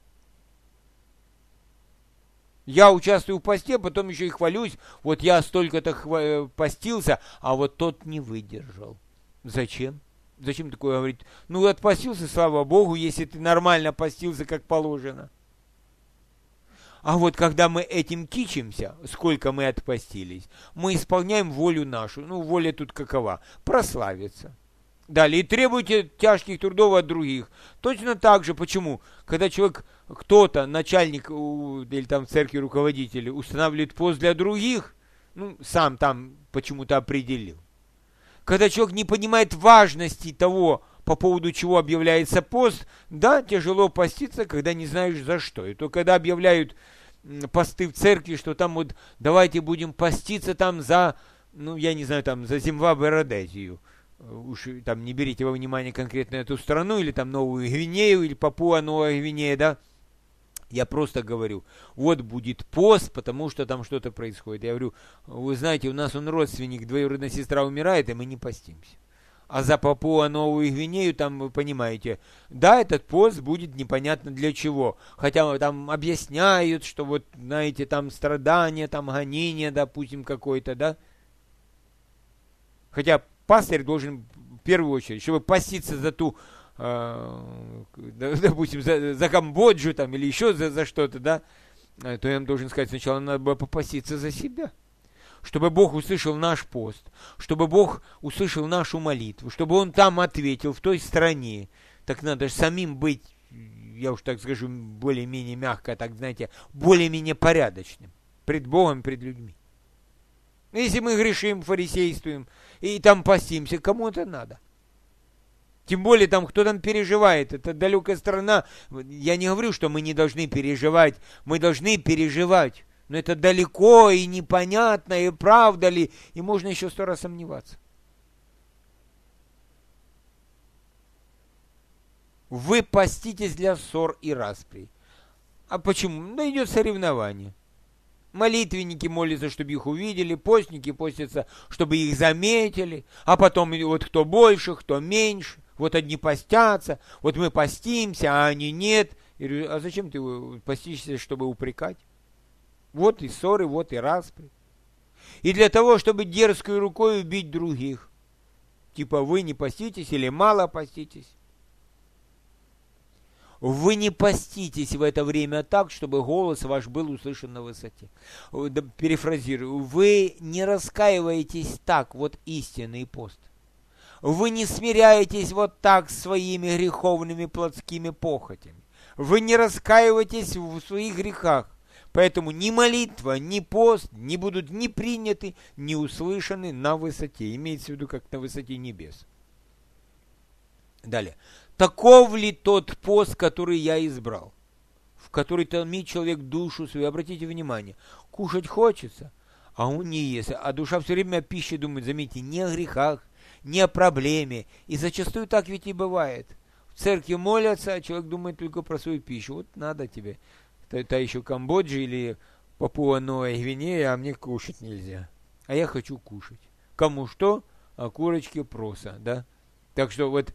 Speaker 1: Я участвую в посте, потом еще и хвалюсь. Вот я столько-то постился, а вот тот не выдержал. Зачем? Зачем такое говорить? Ну, отпостился, слава Богу, если ты нормально постился, как положено. А вот когда мы этим кичимся, сколько мы отпостились, мы исполняем волю нашу. Ну, воля тут какова? Прославиться. Далее, и требуйте тяжких трудов от других. Точно так же, почему? Когда человек, кто-то, начальник или там в церкви руководитель, устанавливает пост для других, ну, сам там почему-то определил. Когда человек не понимает важности того, по поводу чего объявляется пост, да, тяжело поститься, когда не знаешь за что. И то, когда объявляют посты в церкви, что там вот давайте будем поститься там за, ну, я не знаю, там за Зимбабве, Родезию. Уж там не берите во внимание конкретно эту страну, или там Новую Гвинею, или Папуа-Новая Гвинея, да. Я просто говорю, вот будет пост, потому что там что-то происходит. Я говорю, вы знаете, у нас родственник, двоюродная сестра умирает, и мы не постимся. А за Папуа-Новую Гвинею, там, вы понимаете, да, этот пост будет непонятно для чего. Хотя там объясняют, что вот, знаете, там страдания, там гонения, допустим, какое-то, да. Хотя пастырь должен в первую очередь, чтобы поститься за ту, допустим, за Камбоджу там, или еще за что-то, да, то я им должен сказать, сначала надо было попаститься за себя. чтобы Бог услышал наш пост, чтобы Бог услышал нашу молитву, чтобы Он там ответил, в той стране, так надо же самим быть, я уж так скажу, более-менее мягко, так знаете, более-менее порядочным пред Богом, пред людьми. Если мы грешим, фарисействуем и там постимся, кому это надо? Тем более там, кто там переживает, это далекая страна. Я не говорю, что мы не должны переживать, мы должны переживать. Но это далеко и непонятно, и правда ли, и можно еще 100 раз сомневаться. Вы поститесь для ссор и распри. А почему? Да идет соревнование. Молитвенники молятся, чтобы их увидели, постники постятся, чтобы их заметили, а потом вот кто больше, кто меньше. Вот одни постятся, вот мы постимся, а они нет. Я говорю, а зачем ты постишься, чтобы упрекать? Вот и ссоры, вот и распри. И для того, чтобы дерзкой рукой убить других. Типа вы не поститесь или мало поститесь. Вы не поститесь в это время так, чтобы голос ваш был услышан на высоте. Перефразирую. Вы не раскаиваетесь так, вот истинный пост. Вы не смиряетесь вот так своими греховными плотскими похотями. Вы не раскаиваетесь в своих грехах. Поэтому ни молитва, ни пост не будут ни приняты, ни услышаны на высоте. Имеется в виду, как на высоте небес. Далее. Таков ли тот пост, который я избрал? В который томит человек душу свою. Обратите внимание. Кушать хочется, а он не ест. А душа все время о пище думает, заметьте, не о грехах, не о проблеме. И зачастую так ведь и бывает. В церкви молятся, а человек думает только про свою пищу. Вот надо тебе. Это еще Камбоджа или Папуа-Новая Гвинея, а мне кушать нельзя. А я хочу кушать. Кому что? А курочке проса, да? Так что вот,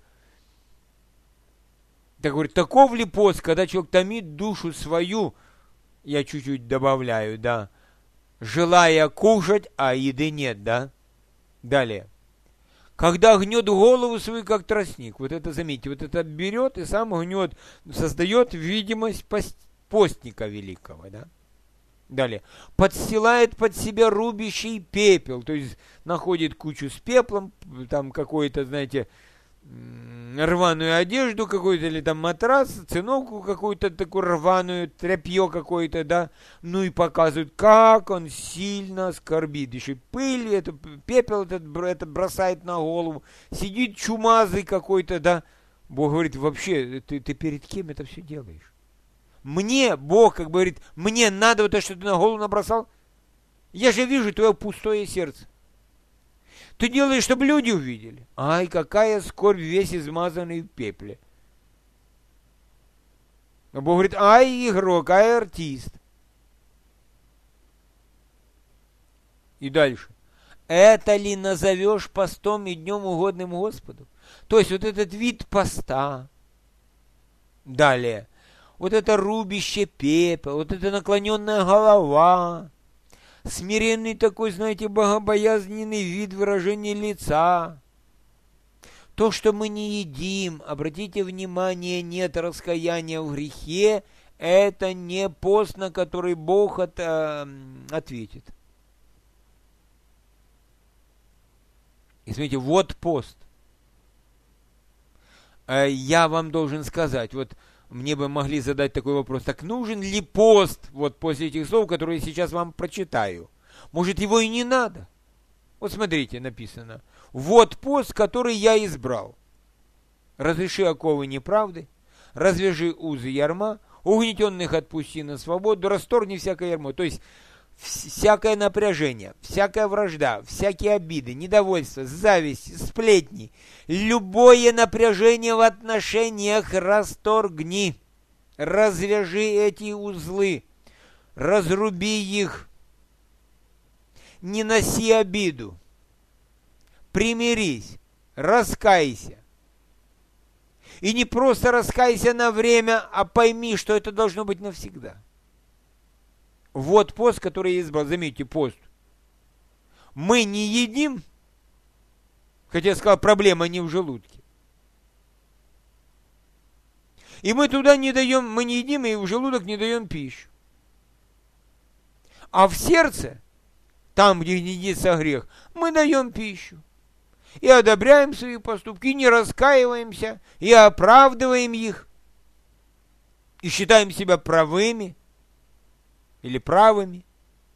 Speaker 1: так говорит, таков ли пост, когда человек томит душу свою, я чуть-чуть добавляю, да, желая кушать, а еды нет, да? Далее. Когда гнет голову свою, как тростник. Вот это, заметьте, вот это берет и сам гнет, создает видимость постника великого, да? Далее. Подстилает под себя рубящий пепел, то есть находит кучу с пеплом, там какой-то, знаете, рваную одежду какую-то, или там матрас, циновку какую-то такую рваную, тряпье какое-то, да, ну и показывают, как он сильно скорбит, еще пыль, это, пепел этот бросает на голову, сидит чумазый какой-то, да, Бог говорит, вообще, ты перед кем это все делаешь? Мне, Бог, как бы говорит, мне надо вот это, что ты на голову набросал, я же вижу твое пустое сердце. Ты делаешь, чтобы люди увидели. Ай, какая скорбь, весь измазанный в пепле. А Бог говорит, ай, игрок, ай, артист. И дальше. Это ли назовешь постом и днем угодным Господу? То есть вот этот вид поста. Далее. Вот это рубище пепел, вот эта наклоненная голова. Смиренный такой, знаете, богобоязненный вид выражения лица. То, что мы не едим, обратите внимание, нет раскаяния в грехе, это не пост, на который Бог ответит. И смотрите, вот пост. Я вам должен сказать, вот мне бы могли задать такой вопрос, так нужен ли пост вот после этих слов, которые я сейчас вам прочитаю? Может, его и не надо? Вот смотрите, написано. Вот пост, который я избрал. Разреши оковы неправды, развяжи узы ярма, угнетенных отпусти на свободу, расторгни всякое ярмо. То есть, всякое напряжение, всякая вражда, всякие обиды, недовольство, зависть, сплетни, любое напряжение в отношениях расторгни, развяжи эти узлы, разруби их, не носи обиду, примирись, раскайся. И не просто раскайся на время, а пойми, что это должно быть навсегда. Вот пост, который я избрал. Заметьте, пост. Мы не едим, хотя я сказал, проблема не в желудке. И мы туда не даем, мы не едим, и в желудок не даем пищу. А в сердце там, где гнездится грех, мы даем пищу. И одобряем свои поступки, и не раскаиваемся, и оправдываем их, и считаем себя правыми или правыми.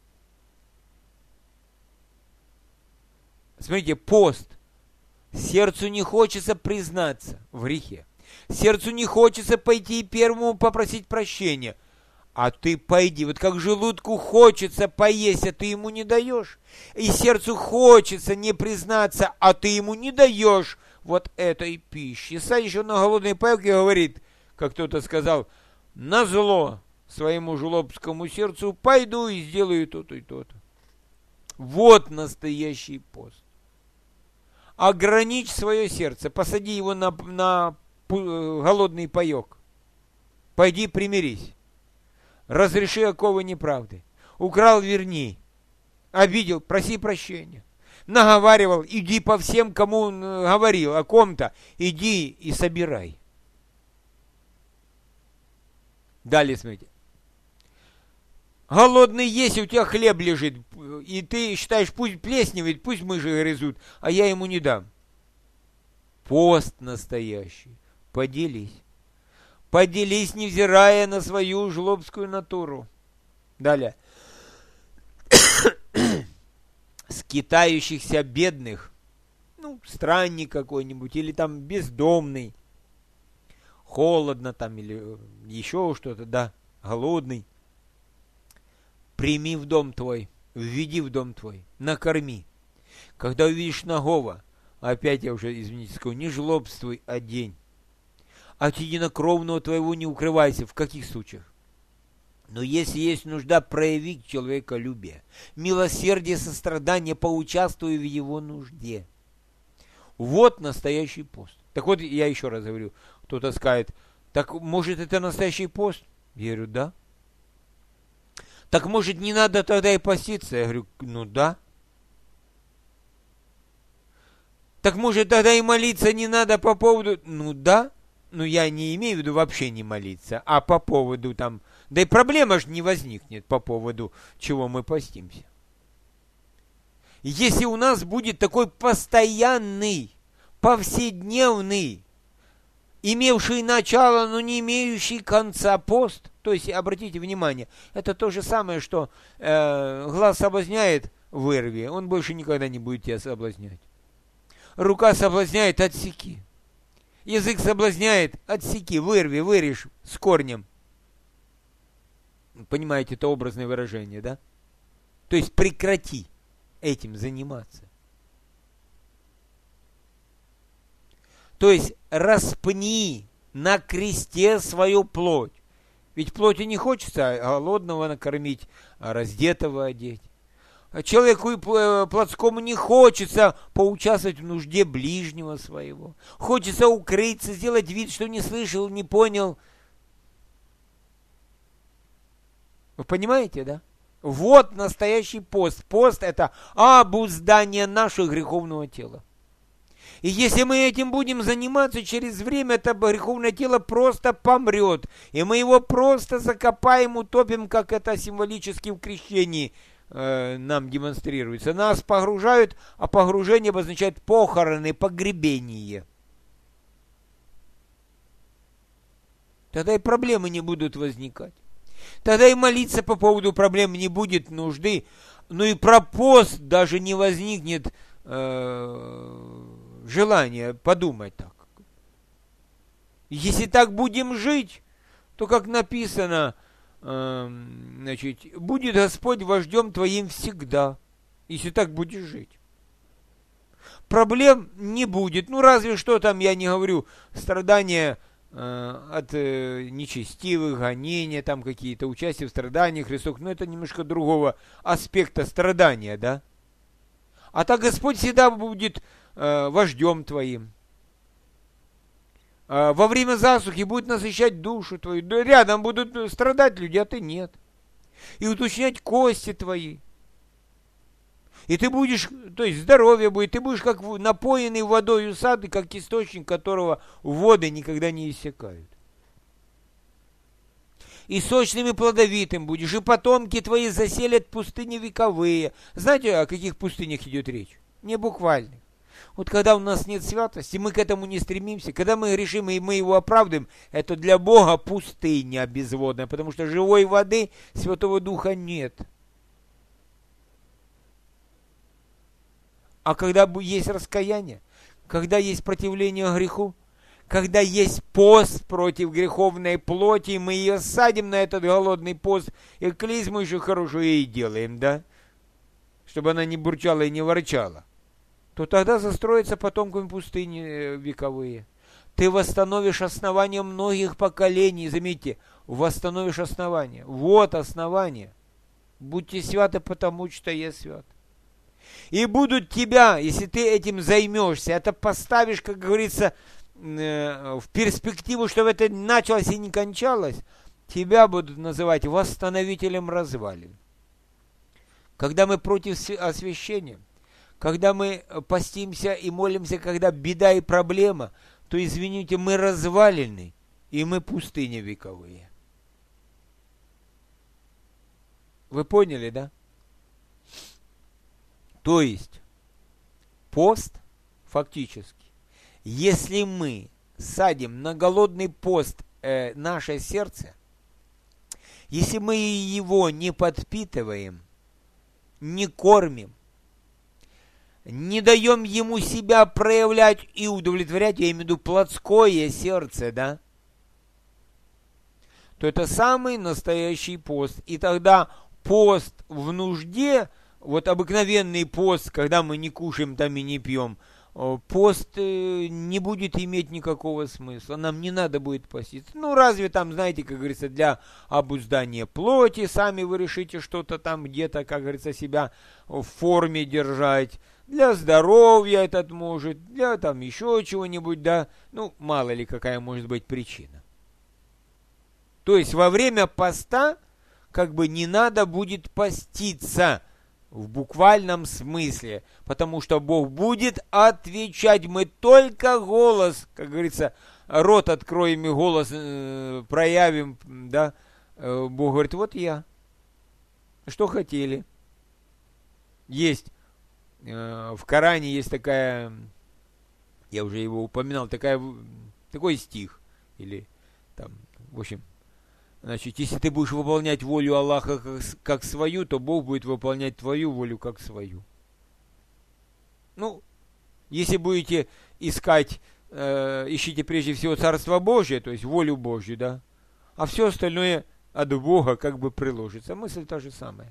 Speaker 1: Смотрите, пост. Сердцу не хочется признаться в грехе. Сердцу не хочется пойти и первому попросить прощения. А ты пойди, вот как желудку хочется поесть, а ты ему не даешь. И сердцу хочется не признаться, а ты ему не даешь вот этой пищи. Садишь еще на голодной палке, говорит, как кто-то сказал, назло своему жлобскому сердцу пойду и сделаю то-то и то-то. Вот настоящий пост. Ограничь свое сердце, посади его на голодный паек. Пойди примирись. Разреши оковы неправды. Украл, верни. Обидел, проси прощения. Наговаривал, иди по всем, кому он говорил о ком-то, иди и собирай. Далее смотрите. Голодный есть, у тебя хлеб лежит, и ты считаешь, пусть плесневеет, пусть мыши грызут, а я ему не дам. Пост настоящий. Поделись. Поделись, невзирая на свою жлобскую натуру. Далее. Скитающихся бедных, странник какой-нибудь, или там бездомный, холодно там, или еще что-то, да, голодный. Прими в дом твой, введи в дом твой, накорми. Когда увидишь нагого, опять я уже, извините, скажу, не жлобствуй, а день. От единокровного твоего не укрывайся. В каких случаях? Но если есть нужда, прояви человеколюбие, милосердие, сострадание, поучаствуй в его нужде. Вот настоящий пост. Так вот, я еще раз говорю, кто-то скажет, так может это настоящий пост? Я говорю, да. Так может не надо тогда и поститься? Я говорю, да. Так может тогда и молиться не надо по поводу... да. Я не имею в виду вообще не молиться, а по поводу там... Да и проблема же не возникнет по поводу, чего мы постимся. Если у нас будет такой постоянный, повседневный, имевший начало, но не имеющий конца пост, то есть, обратите внимание, это то же самое, что глаз соблазняет, вырви, он больше никогда не будет тебя соблазнять. Рука соблазняет, отсеки. Язык соблазняет, отсеки, вырви, вырежь с корнем. Понимаете, это образное выражение, да? То есть прекрати этим заниматься. То есть распни на кресте свою плоть. Ведь плоти не хочется голодного накормить, а раздетого одеть. Человеку плотскому не хочется поучаствовать в нужде ближнего своего. Хочется укрыться, сделать вид, что не слышал, не понял. Вы понимаете, да? Вот настоящий пост. Пост – это обуздание нашего греховного тела. И если мы этим будем заниматься, через время это греховное тело просто помрет. И мы его просто закопаем, утопим, как это символически в крещении нам демонстрируется. Нас погружают, а погружение обозначает похороны, погребение. Тогда и проблемы не будут возникать. Тогда и молиться по поводу проблем не будет нужды. Ну и про пост даже не возникнет желания подумать так. Если так будем жить, то, как написано, будет Господь вождем твоим всегда, если так будешь жить. Проблем не будет. Разве что там, я не говорю, страдания от нечестивых, гонения, там какие-то участия в страданиях, Христов, но это немножко другого аспекта страдания, да? А так Господь всегда будет вождем твоим. Во время засухи будет насыщать душу твою. Да рядом будут страдать люди, а ты нет. И уточнять кости твои. И ты будешь, то есть здоровье будет, ты будешь как напоенный водой сад, как источник, которого воды никогда не иссякают. и сочным и плодовитым будешь, и потомки твои заселят пустыни вековые. Знаете, о каких пустынях идет речь? Не буквально. Вот когда у нас нет святости, мы к этому не стремимся, когда мы решим и мы его оправдываем, это для Бога пустыня безводная, потому что живой воды, Святого Духа нет. А когда есть раскаяние, когда есть противление греху, когда есть пост против греховной плоти, мы ее садим на этот голодный пост, и клизму еще хорошую ей делаем, да? Чтобы она не бурчала и не ворчала. То тогда застроятся потомками пустыни вековые. Ты восстановишь основания многих поколений. Заметьте, восстановишь основания. Вот основание. Будьте святы, потому что я свят. И будут тебя, если ты этим займешься, это поставишь, как говорится, в перспективу, чтобы это началось и не кончалось, тебя будут называть восстановителем развалин. Когда мы против освящения, когда мы постимся и молимся, когда беда и проблема, то, извините, мы развалины, и мы пустыни вековые. Вы поняли, да? То есть, пост, фактически, если мы садим на голодный пост наше сердце, если мы его не подпитываем, не кормим, не даем ему себя проявлять и удовлетворять, я имею в виду плотское сердце, да, то это самый настоящий пост. И тогда пост в нужде, вот обыкновенный пост, когда мы не кушаем там и не пьем, пост не будет иметь никакого смысла. Нам не надо будет поститься. Ну, разве там, знаете, как говорится, для обуздания плоти, сами вы решите что-то там где-то, как говорится, себя в форме держать. Для здоровья этот может, для там еще чего-нибудь, да. Ну, мало ли какая может быть причина. То есть во время поста как бы не надо будет поститься в буквальном смысле, потому что Бог будет отвечать. Мы только голос, как говорится, рот откроем и голос проявим, да. Бог говорит, вот я. Что хотели? Есть. В Коране есть такая, я уже его упоминал, такой стих, или там, в общем, значит, если ты будешь выполнять волю Аллаха как свою, то Бог будет выполнять твою волю как свою. Ну, если будете искать, ищите прежде всего Царство Божие, то есть волю Божью, да, а все остальное от Бога как бы приложится. Мысль та же самая.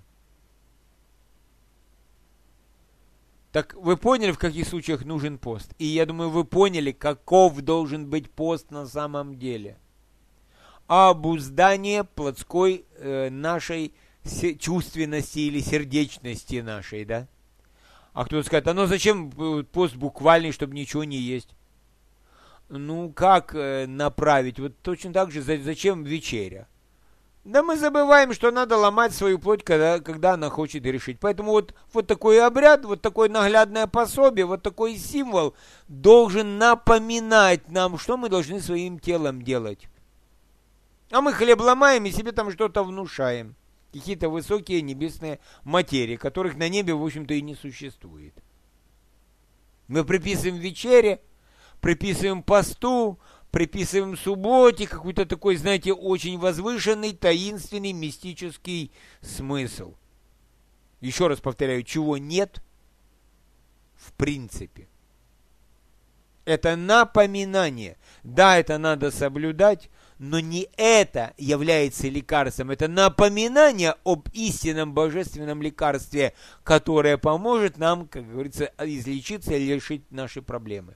Speaker 1: Так вы поняли, в каких случаях нужен пост? И я думаю, вы поняли, каков должен быть пост на самом деле. Обуздание плотской нашей чувственности или сердечности нашей, да? А кто-то скажет, а ну зачем пост буквальный, чтобы ничего не есть? Ну, как направить? Вот точно так же, зачем вечеря? Да мы забываем, что надо ломать свою плоть, когда она хочет решить. Поэтому вот такой обряд, вот такое наглядное пособие, вот такой символ должен напоминать нам, что мы должны своим телом делать. А мы хлеб ломаем и себе там что-то внушаем. Какие-то высокие небесные материи, которых на небе, в общем-то, и не существует. Мы приписываем вечере, приписываем посту, приписываем субботе какой-то такой, знаете, очень возвышенный, таинственный, мистический смысл. Еще раз повторяю, чего нет в принципе. Это напоминание. Да, это надо соблюдать, но не это является лекарством. Это напоминание об истинном божественном лекарстве, которое поможет нам, как говорится, излечиться и решить наши проблемы.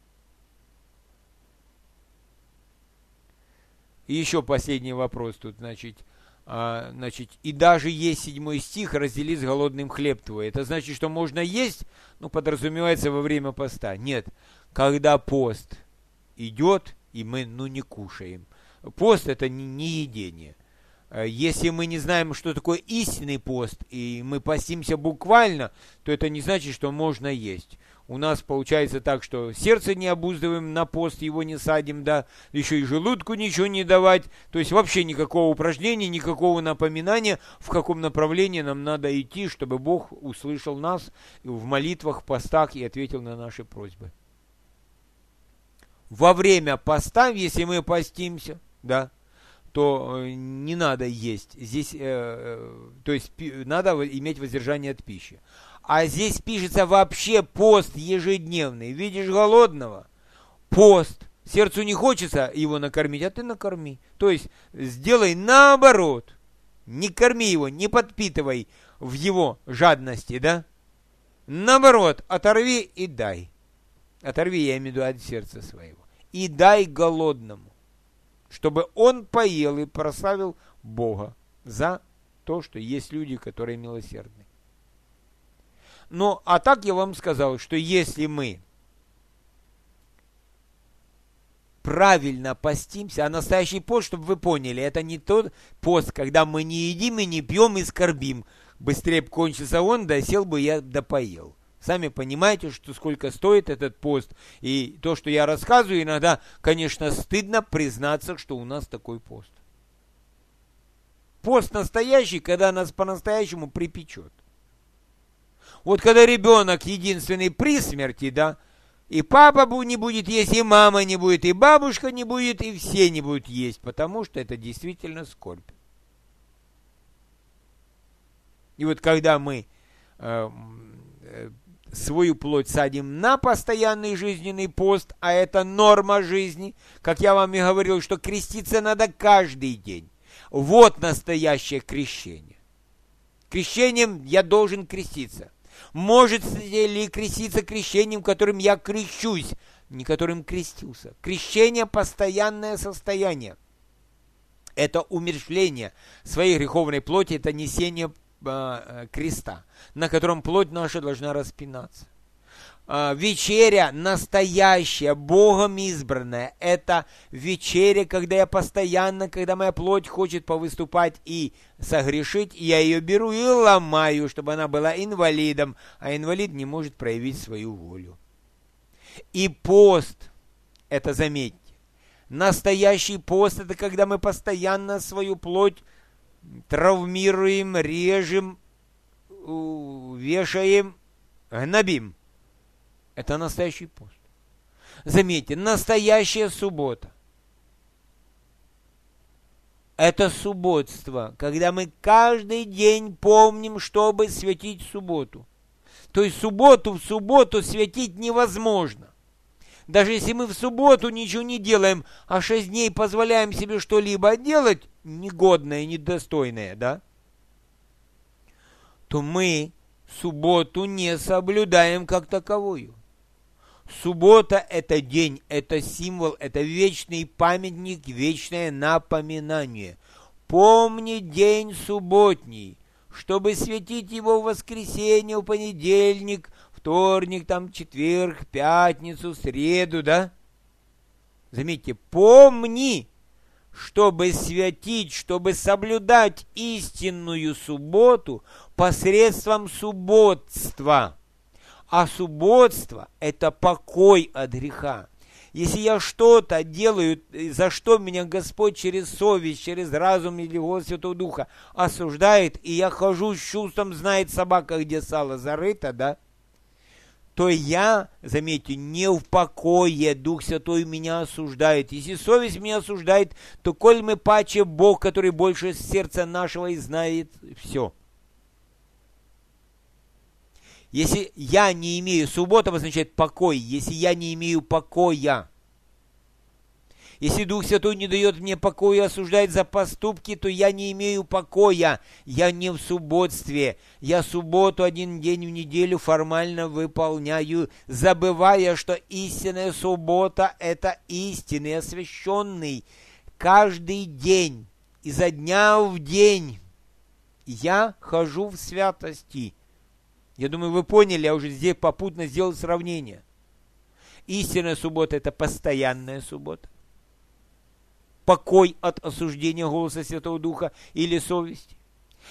Speaker 1: И еще последний вопрос тут, значит, и даже есть 7 стих, раздели с голодным хлеб твой. Это значит, что можно есть, ну, подразумевается во время поста. Нет, когда пост идет, и мы, не кушаем. Пост это не едение. Если мы не знаем, что такое истинный пост, и мы постимся буквально, то это не значит, что можно есть. у нас получается так, что сердце не обуздываем, на пост его не садим, да, еще и желудку ничего не давать, то есть вообще никакого упражнения, никакого напоминания, в каком направлении нам надо идти, чтобы Бог услышал нас в молитвах, постах и ответил на наши просьбы. Во время поста, если мы постимся, да, то не надо есть. Здесь, то есть надо иметь воздержание от пищи. А здесь пишется вообще пост ежедневный. Видишь голодного? Пост. Сердцу не хочется его накормить, а ты накорми. То есть сделай наоборот. Не корми его, не подпитывай в его жадности, да? Наоборот, оторви и дай. Оторви, я имею в виду, от сердца своего. И дай голодному, чтобы он поел и прославил Бога за то, что есть люди, которые милосердны. Ну, а так я вам сказал, что если мы правильно постимся, а настоящий пост, чтобы вы поняли, это не тот пост, когда мы не едим и не пьем и скорбим. Быстрее бы кончился он, да сел бы я, да поел. Сами понимаете, что сколько стоит этот пост. И то, что я рассказываю, иногда, конечно, стыдно признаться, что у нас такой пост. Пост настоящий, когда нас по-настоящему припечет. Вот когда ребенок единственный при смерти, да, и папа не будет есть, и мама не будет, и бабушка не будет, и все не будут есть, потому что это действительно скорбь. И вот когда мы свою плоть садим на постоянный жизненный пост, а это норма жизни, как я вам и говорил, что креститься надо каждый день. Вот настоящее крещение. Крещением я должен креститься. Может ли креститься крещением, которым я крещусь, не которым крестился? Крещение – постоянное состояние. Это умерщвление своей греховной плоти, это несение креста, на котором плоть наша должна распинаться. Вечеря настоящая, Богом избранная, это вечеря, когда я постоянно, когда моя плоть хочет повыступать и согрешить, я ее беру и ломаю, чтобы она была инвалидом, а инвалид не может проявить свою волю. И пост, это заметьте, настоящий пост, это когда мы постоянно свою плоть травмируем, режем, вешаем, гнобим. Это настоящий пост. Заметьте, настоящая суббота. Это субботство, когда мы каждый день помним, чтобы святить субботу. То есть субботу в субботу святить невозможно. Даже если мы в субботу ничего не делаем, а 6 дней позволяем себе что-либо делать, негодное, недостойное, да? То мы субботу не соблюдаем как таковую. Суббота – это день, это символ, это вечный памятник, вечное напоминание. Помни день субботний, чтобы светить его в воскресенье, в понедельник, вторник, там, четверг, пятницу, среду, да? Заметьте, помни, чтобы святить, чтобы соблюдать истинную субботу посредством субботства. А субботство – это покой от греха. Если я что-то делаю, за что меня Господь через совесть, через разум или голос Святого Духа осуждает, и я хожу с чувством, знает собака, где сало зарыто, да, то я, заметьте, не в покое, Дух Святой меня осуждает. Если совесть меня осуждает, то коль мы паче Бог, который больше сердца нашего и знает все. Если я не имею, суббота означает покой, если я не имею покоя. Если Дух Святой не дает мне покоя и осуждает за поступки, то я не имею покоя. Я не в субботстве. Я субботу один день в неделю формально выполняю, забывая, что истинная суббота – это истинный, освященный. Каждый день, изо дня в день я хожу в святости. Я думаю, вы поняли, я уже здесь попутно сделал сравнение. Истинная суббота – это постоянная суббота. Покой от осуждения голоса Святого Духа или совести.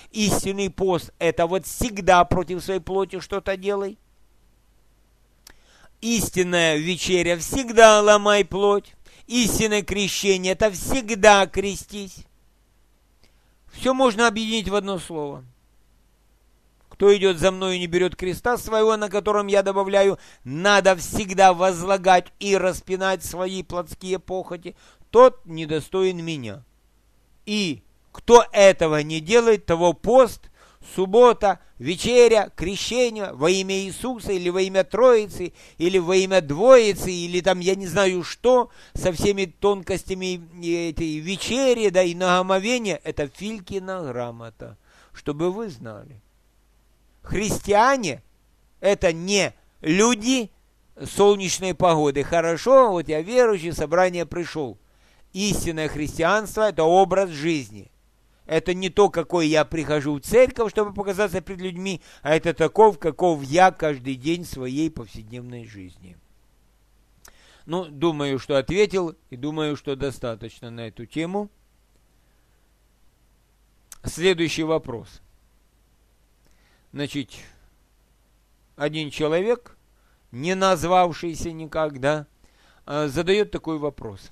Speaker 1: Истинный пост – это вот всегда против своей плоти что-то делай. истинная вечеря всегда ломай плоть, истинное крещение – это всегда крестись. Все можно объединить в одно слово. Кто идет за мной и не берет креста своего, на котором я добавляю, надо всегда возлагать и распинать свои плотские похоти, тот недостоин меня. И кто этого не делает, того пост, суббота, вечеря, крещение во имя Иисуса или во имя Троицы, или во имя Двоицы, или там я не знаю что, со всеми тонкостями этой вечери, да, и нагомовения, это Филькина грамота, чтобы вы знали. Христиане – это не люди солнечной погоды. Хорошо, вот я верующий, в собрание пришел. Истинное христианство – это образ жизни. Это не то, какой я прихожу в церковь, чтобы показаться пред людьми, а это таков, каков я каждый день своей повседневной жизни. Ну, думаю, что ответил, и думаю, что достаточно на эту тему. Следующий вопрос. Значит, один человек, не назвавшийся никогда, задает такой вопрос.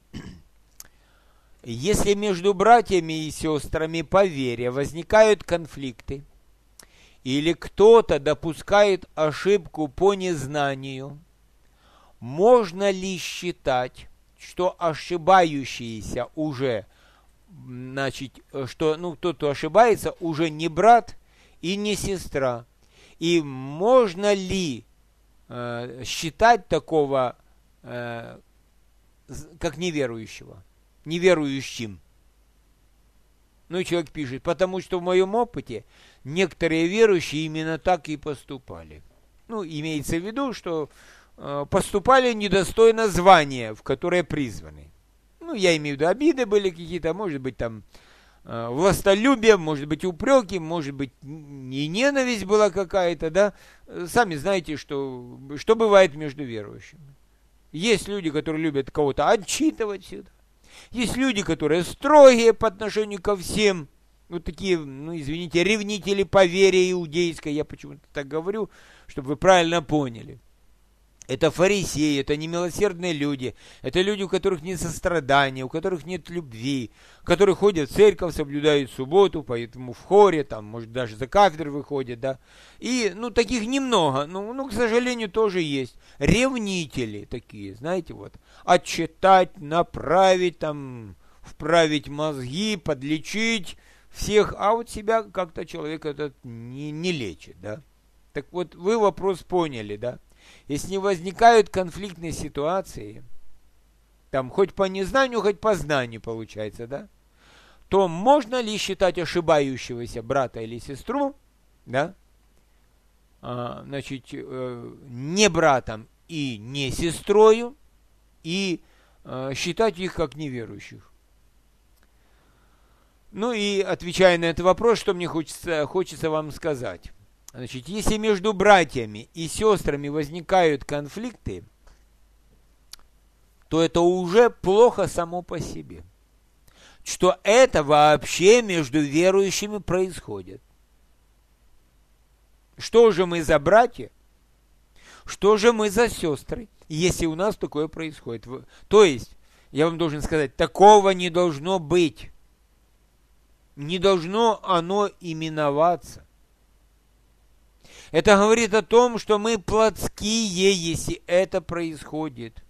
Speaker 1: Если между братьями и сестрами по вере возникают конфликты, или кто-то допускает ошибку по незнанию, можно ли считать, что ошибающиеся уже, значит, что тот, кто ошибается, уже не брат и не сестра? И можно ли считать такого как неверующего? Неверующим. Ну и человек пишет, потому что в моем опыте некоторые верующие именно так и поступали. Ну, имеется в виду, что поступали недостойно звания, в которое призваны. Ну, я имею в виду, обиды были какие-то, может быть, там, властолюбие, может быть, упреки, может быть, и ненависть была какая-то, да. Сами знаете, что бывает между верующими. Есть люди, которые любят кого-то отчитывать всегда. Есть люди, которые строгие по отношению ко всем. Вот такие, ну, извините, ревнители по вере иудейской. Я почему-то так говорю, чтобы вы правильно поняли. Это фарисеи, это немилосердные люди. Это люди, у которых нет сострадания, у которых нет любви, которые ходят в церковь, соблюдают субботу, поэтому в хоре, там, может, даже за кафедры выходят, да. И, ну, таких немного, ну, к сожалению, тоже есть. Ревнители такие, знаете, вот. Отчитать, направить, там, вправить мозги, подлечить всех, а вот себя как-то человек этот не лечит, да. Так вот, вы вопрос поняли, да. Если не возникают конфликтные ситуации, там хоть по незнанию, хоть по знанию получается, да, то можно ли считать ошибающегося брата или сестру, да, значит, не братом и не сестрою, и считать их как неверующих? Ну и отвечая на этот вопрос, что мне хочется вам сказать. Значит, если между братьями и сестрами возникают конфликты, то это уже плохо само по себе. Что это вообще между верующими происходит. Что же мы за братья? Что же мы за сестры, если у нас такое происходит? То есть, я вам должен сказать, такого не должно быть. Не должно оно именоваться. Это говорит о том, что мы плотские, если это происходит.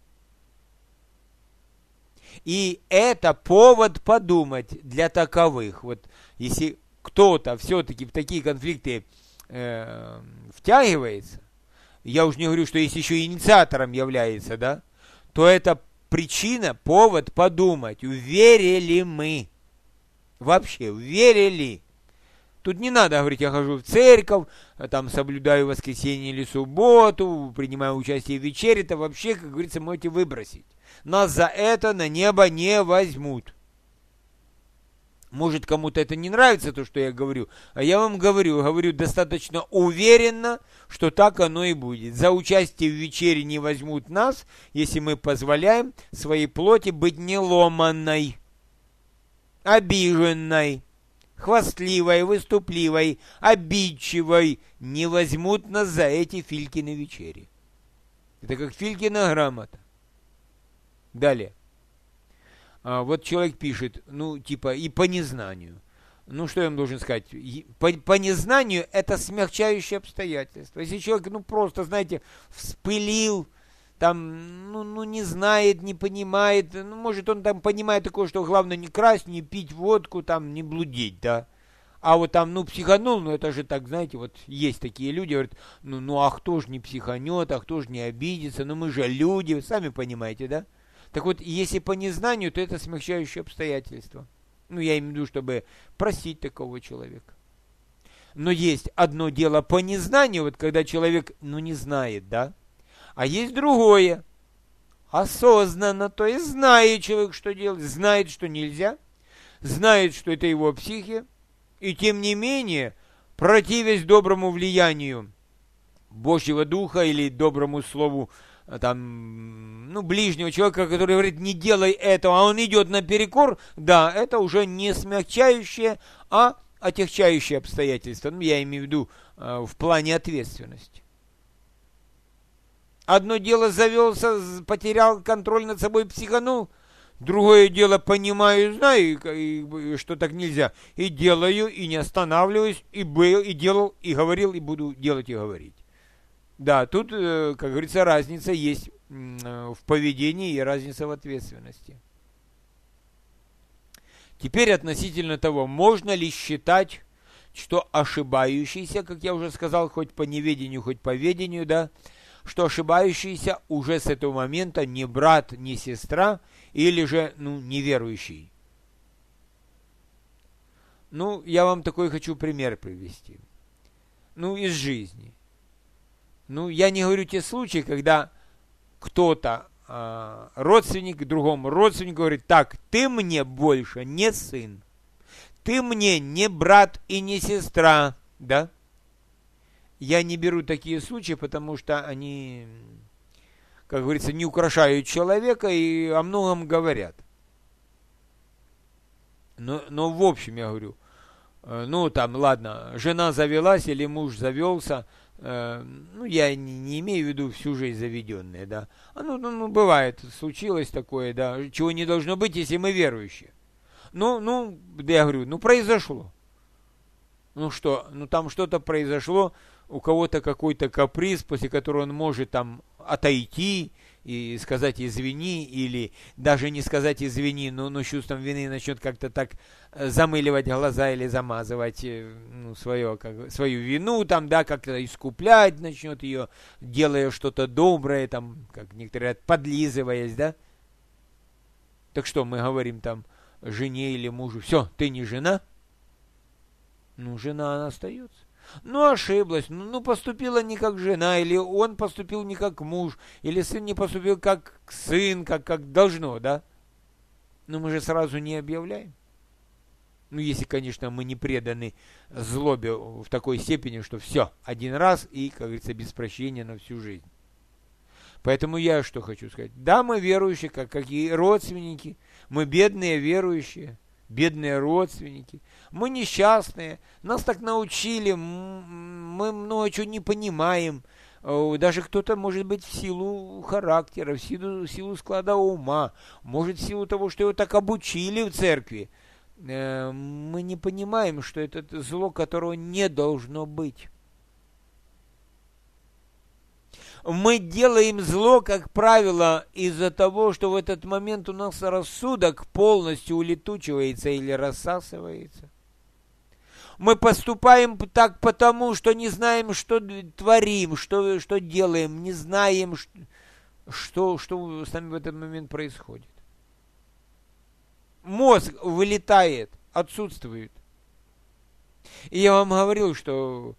Speaker 1: И это повод подумать для таковых. Вот если кто-то все-таки в такие конфликты втягивается, я уж не говорю, что если еще инициатором является, да, то это причина, повод подумать, верили мы. Вообще, верили. Тут не надо говорить, я хожу в церковь, там соблюдаю воскресенье или субботу, принимаю участие в вечере, это вообще, как говорится, можете выбросить. Нас за это на небо не возьмут. Может, кому-то это не нравится, то, что я говорю, а я вам говорю достаточно уверенно, что так оно и будет. За участие в вечере не возьмут нас, если мы позволяем своей плоти быть неломанной, обиженной, хвастливой, выступливой, обидчивой, не возьмут нас за эти Филькины вечери. Это как Филькина грамота. Далее. Вот человек пишет, ну, типа, и по незнанию. Ну, что я вам должен сказать? По незнанию это смягчающее обстоятельство. Если человек, ну, просто, знаете, вспылил, там, ну, не знает, не понимает, ну, может, он там понимает такое, что главное не красть, не пить водку, там, не блудить, да. А вот там, ну, психанул, ну, это же так, знаете, вот есть такие люди, говорят, ну, а кто ж не психанет, а кто ж не обидится, ну, мы же люди, сами понимаете, да? Так вот, если по незнанию, то это смягчающее обстоятельство. Ну, я имею в виду, чтобы простить такого человека. Но есть одно дело по незнанию, вот когда человек, ну, не знает, да? А есть другое. Осознанно, то есть знает человек, что делать, знает, что нельзя, знает, что это его психия, и тем не менее, противясь доброму влиянию Божьего Духа или доброму слову там, ну, ближнего человека, который говорит, не делай этого, а он идет наперекор, да, это уже не смягчающее, а отягчающее обстоятельство. Ну, я имею в виду в плане ответственности. Одно дело завелся, потерял контроль над собой, психанул, другое дело понимаю, знаю, и что так нельзя, и делаю, и не останавливаюсь, и был, и делал, и говорил, и буду делать и говорить. Да, тут, как говорится, разница есть в поведении и разница в ответственности. Теперь относительно того, можно ли считать, что ошибающийся, как я уже сказал, хоть по неведению, хоть по ведению, да, что ошибающийся уже с этого момента не брат, не сестра, или же, ну, неверующий. Ну, я вам такой хочу пример привести. Ну, из жизни. Ну, я не говорю те случаи, когда кто-то, родственник другому родственнику говорит, так, ты мне больше не сын, ты мне не брат и не сестра, да? Я не беру такие случаи, потому что они, как говорится, не украшают человека и о многом говорят. Но в общем, я говорю, ну, там, ладно, жена завелась или муж завелся, ну, я не имею в виду всю жизнь заведенные, да. Ну, бывает, случилось такое, да, чего не должно быть, если мы верующие. Ну, я говорю, ну, произошло. Ну что, ну там что-то произошло, у кого-то какой-то каприз, после которого он может там отойти и сказать извини, или даже не сказать извини, но с чувством вины начнет как-то так замыливать глаза или замазывать ну, свою вину, там, да, как-то искуплять начнет ее, делая что-то доброе, там, как некоторые говорят, подлизываясь, да. Так что мы говорим там жене или мужу, все, ты не жена, ну, жена она остается. Ну, ошиблась, ну, поступила не как жена, или он поступил не как муж, или сын не поступил как сын, как должно, да? Но мы же сразу не объявляем. Ну, если, конечно, мы не преданы злобе в такой степени, что все, один раз и, как говорится, без прощения на всю жизнь. Поэтому я что хочу сказать. Да, мы верующие, как и родственники, мы бедные верующие, бедные родственники. Мы несчастные, нас так научили, мы много чего не понимаем. Даже кто-то, может быть, в силу характера, в силу склада ума, может, в силу того, что его так обучили в церкви. Мы не понимаем, что это зло, которого не должно быть. Мы делаем зло, как правило, из-за того, что в этот момент у нас рассудок полностью улетучивается или рассасывается. Мы поступаем так потому, что не знаем, что творим, что делаем, не знаем, что с нами в этот момент происходит. Мозг вылетает, отсутствует. И я вам говорил, что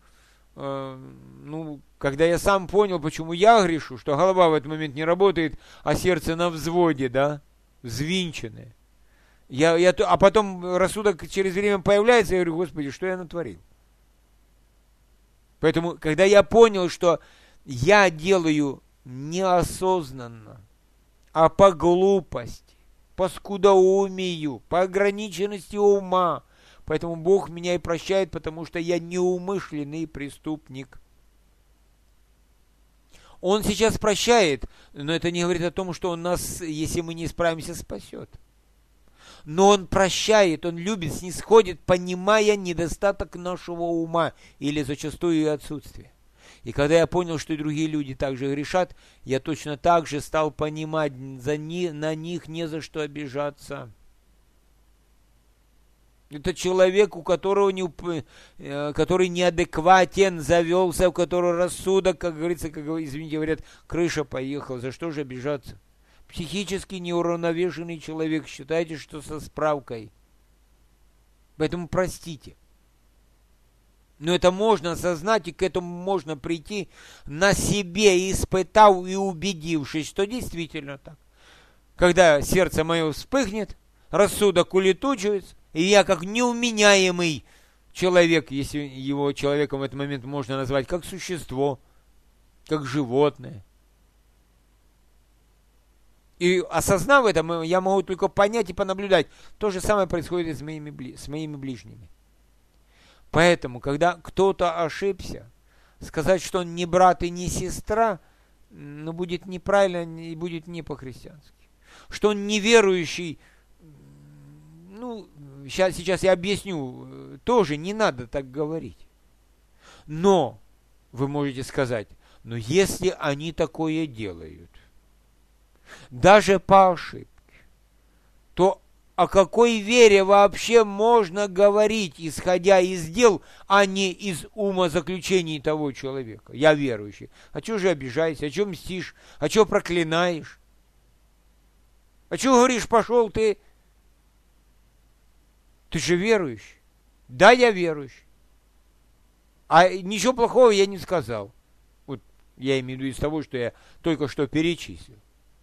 Speaker 1: когда я сам понял, почему я грешу, что голова в этот момент не работает, а сердце на взводе, да, взвинченное. А потом рассудок через время появляется, я говорю, Господи, что я натворил? Поэтому, когда я понял, что я делаю неосознанно, а по глупости, по скудоумию, по ограниченности ума, поэтому Бог меня и прощает, потому что я неумышленный преступник. Он сейчас прощает, но это не говорит о том, что Он нас, если мы не исправимся, спасет. Но Он прощает, Он любит, снисходит, понимая недостаток нашего ума или зачастую и отсутствие. И когда я понял, что и другие люди также грешат, я точно так же стал понимать, на них не за что обижаться. Это человек, у которого который неадекватен, завелся, у которого рассудок, как говорится, извините, говорят, крыша поехала. За что же обижаться? Психически неуравновешенный человек, считайте, что со справкой. Поэтому простите. Но это можно осознать, и к этому можно прийти на себе, испытав и убедившись, что действительно так. Когда сердце мое вспыхнет, рассудок улетучивается, и я как неуменяемый человек, если его человеком в этот момент можно назвать, как существо, как животное. И осознав это, я могу только понять и понаблюдать. То же самое происходит и с моими ближними. Поэтому, когда кто-то ошибся, сказать, что он не брат и не сестра, будет неправильно и будет не по-христиански. Что он неверующий, сейчас я объясню, тоже не надо так говорить. Но вы можете сказать, но если они такое делают, даже по ошибке, то о какой вере вообще можно говорить, исходя из дел, а не из умозаключений того человека? Я верующий. А чего же обижаешься? А чего мстишь? А чего проклинаешь? А чего говоришь, пошел ты? Ты же верующий. Да, я верующий. А ничего плохого я не сказал. Вот я имею в виду из того, что я только что перечислил.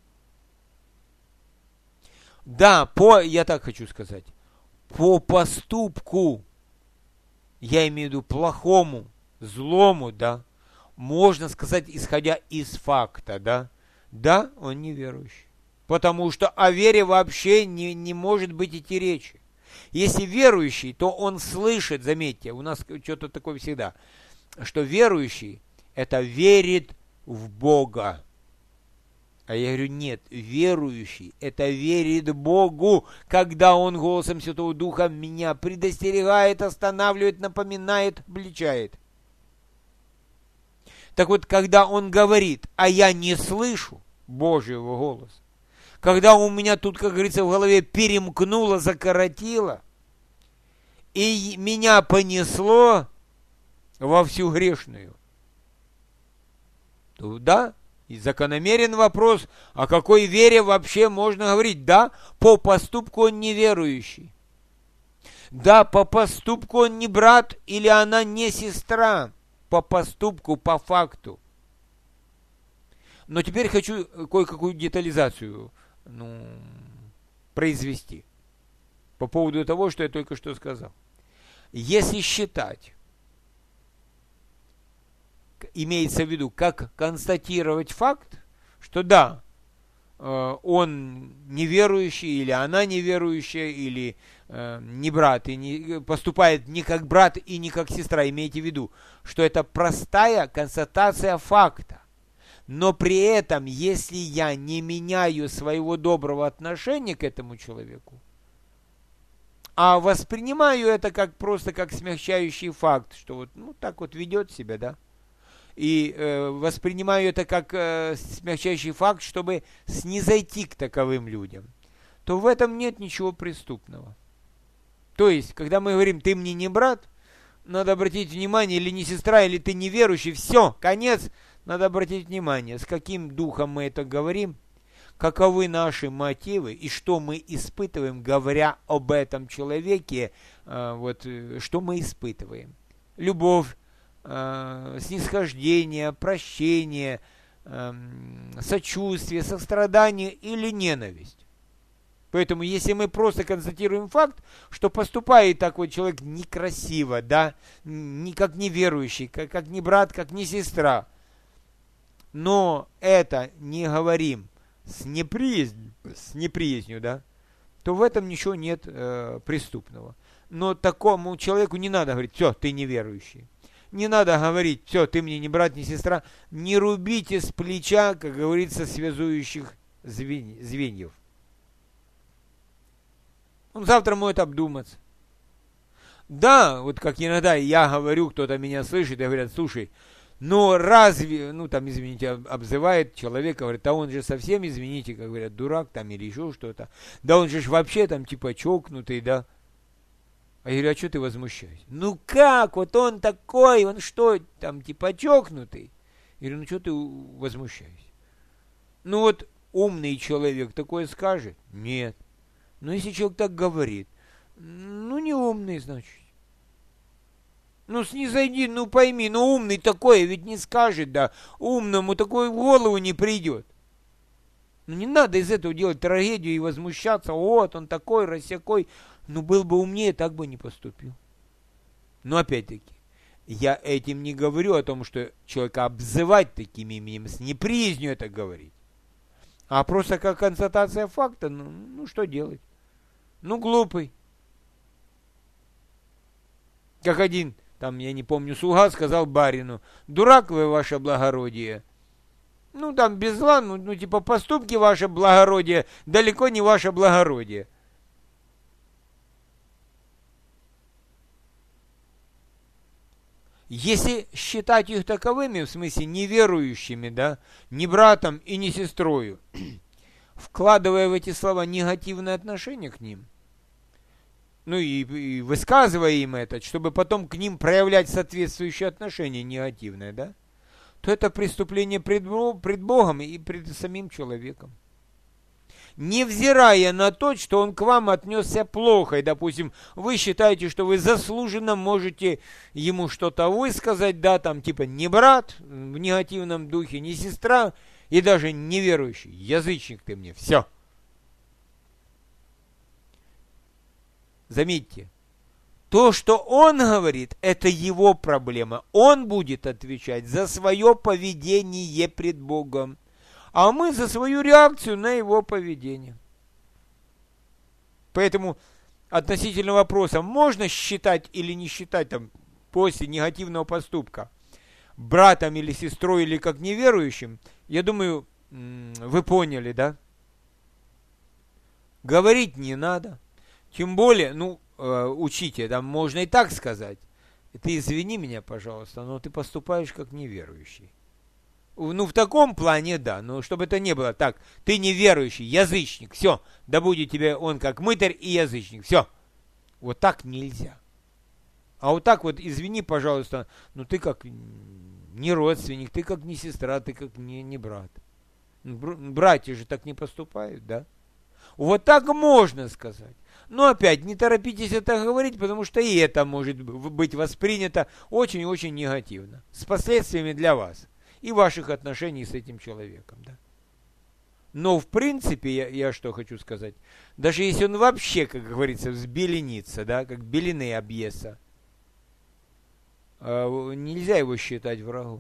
Speaker 1: Да, я так хочу сказать, по поступку, я имею в виду плохому, злому, да, можно сказать, исходя из факта, да, он неверующий. Потому что о вере вообще не может быть идти речи. Если верующий, то он слышит, заметьте, у нас что-то такое всегда, что верующий это верит в Бога. А я говорю, нет, верующий это верит Богу, когда Он голосом Святого Духа меня предостерегает, останавливает, напоминает, обличает. Так вот, когда Он говорит, а я не слышу Божьего голоса, когда у меня тут, как говорится, в голове перемкнуло, закоротило, и меня понесло во всю грешную, то да, и закономерен вопрос, о какой вере вообще можно говорить? Да, по поступку он неверующий. Да, по поступку он не брат или она не сестра. По поступку, по факту. Но теперь хочу кое-какую детализацию произвести по поводу того, что я только что сказал. Если считать, имеется в виду, как констатировать факт, что да, он неверующий, или она неверующая, или не брат, и поступает не как брат и не как сестра. Имейте в виду, что это простая констатация факта. Но при этом, если я не меняю своего доброго отношения к этому человеку, а воспринимаю это просто как смягчающий факт, что вот так вот ведет себя, да, и воспринимаю это как смягчающий факт, чтобы снизойти к таковым людям, то в этом нет ничего преступного. То есть, когда мы говорим, ты мне не брат, надо обратить внимание, или не сестра, или ты неверующий, все, конец, надо обратить внимание, с каким духом мы это говорим, каковы наши мотивы и что мы испытываем, говоря об этом человеке, что мы испытываем. Любовь, снисхождение, прощение, сочувствие, сострадание или ненависть. Поэтому, если мы просто констатируем факт, что поступает такой человек некрасиво, да, как неверующий, как не брат, как не сестра, но это не говорим с неприязнью, да, то в этом ничего нет преступного. Но такому человеку не надо говорить, все, ты неверующий. Не надо говорить, все, ты мне не брат, не сестра. Не рубите с плеча, как говорится, связующих звеньев. Он завтра может обдуматься. Да, вот как иногда я говорю, кто-то меня слышит и говорят, слушай, но разве, ну там, извините, обзывает человека, говорит, а он же совсем, извините, как говорят, дурак там или еще что-то. Да он же вообще там типа чокнутый, да. А я говорю, а что ты возмущаешься? Ну как, вот он такой, он что, там типа чокнутый? Я говорю, ну что ты возмущаешься? Ну вот умный человек такое скажет? Нет. Но если человек так говорит, ну не умный, значит. Ну снизойди, ну пойми, ну умный такое ведь не скажет, да. Умному такое в голову не придет. Ну не надо из этого делать трагедию и возмущаться. Вот он такой, рассякой. Ну был бы умнее, так бы не поступил. Но опять-таки, я этим не говорю о том, что человека обзывать таким именем, с неприязнью это говорить. А просто как констатация факта, ну что делать? Ну глупый. Как один, там, я не помню, слуга сказал барину, дурак вы, ваше благородие. Ну, там, без зла, ну, типа, поступки ваше благородие, далеко не ваше благородие. Если считать их таковыми, в смысле неверующими, да, не братом и не сестрою, вкладывая в эти слова негативное отношение к ним, ну и высказывая им это, чтобы потом к ним проявлять соответствующее отношение негативное, да, то это преступление пред Богом и пред самим человеком. Невзирая на то, что он к вам отнесся плохо, и, допустим, вы считаете, что вы заслуженно можете ему что-то высказать, да, там, типа, не брат в негативном духе, не сестра, и даже неверующий, язычник ты мне, все. Заметьте, то, что он говорит, это его проблема. Он будет отвечать за свое поведение пред Богом, а мы за свою реакцию на его поведение. Поэтому относительно вопроса, можно считать или не считать там, после негативного поступка братом или сестрой или как неверующим, я думаю, вы поняли, да? Говорить не надо. Тем более, ну, учите, там можно и так сказать. Ты извини меня, пожалуйста, но ты поступаешь как неверующий. Ну, в таком плане, да, но чтобы это не было так. Ты неверующий, язычник, все. Да будет тебе он как мытарь и язычник, все. Вот так нельзя. А вот так вот, извини, пожалуйста, ну ты как не родственник, ты как не сестра, ты как не брат. Братья же так не поступают, да? Вот так можно сказать. Но опять, не торопитесь это говорить, потому что и это может быть воспринято очень-очень негативно. С последствиями для вас и ваших отношений с этим человеком. Да? Но в принципе, я что хочу сказать, даже если он вообще, как говорится, взбеленится, да, как белины объестся, нельзя его считать врагом.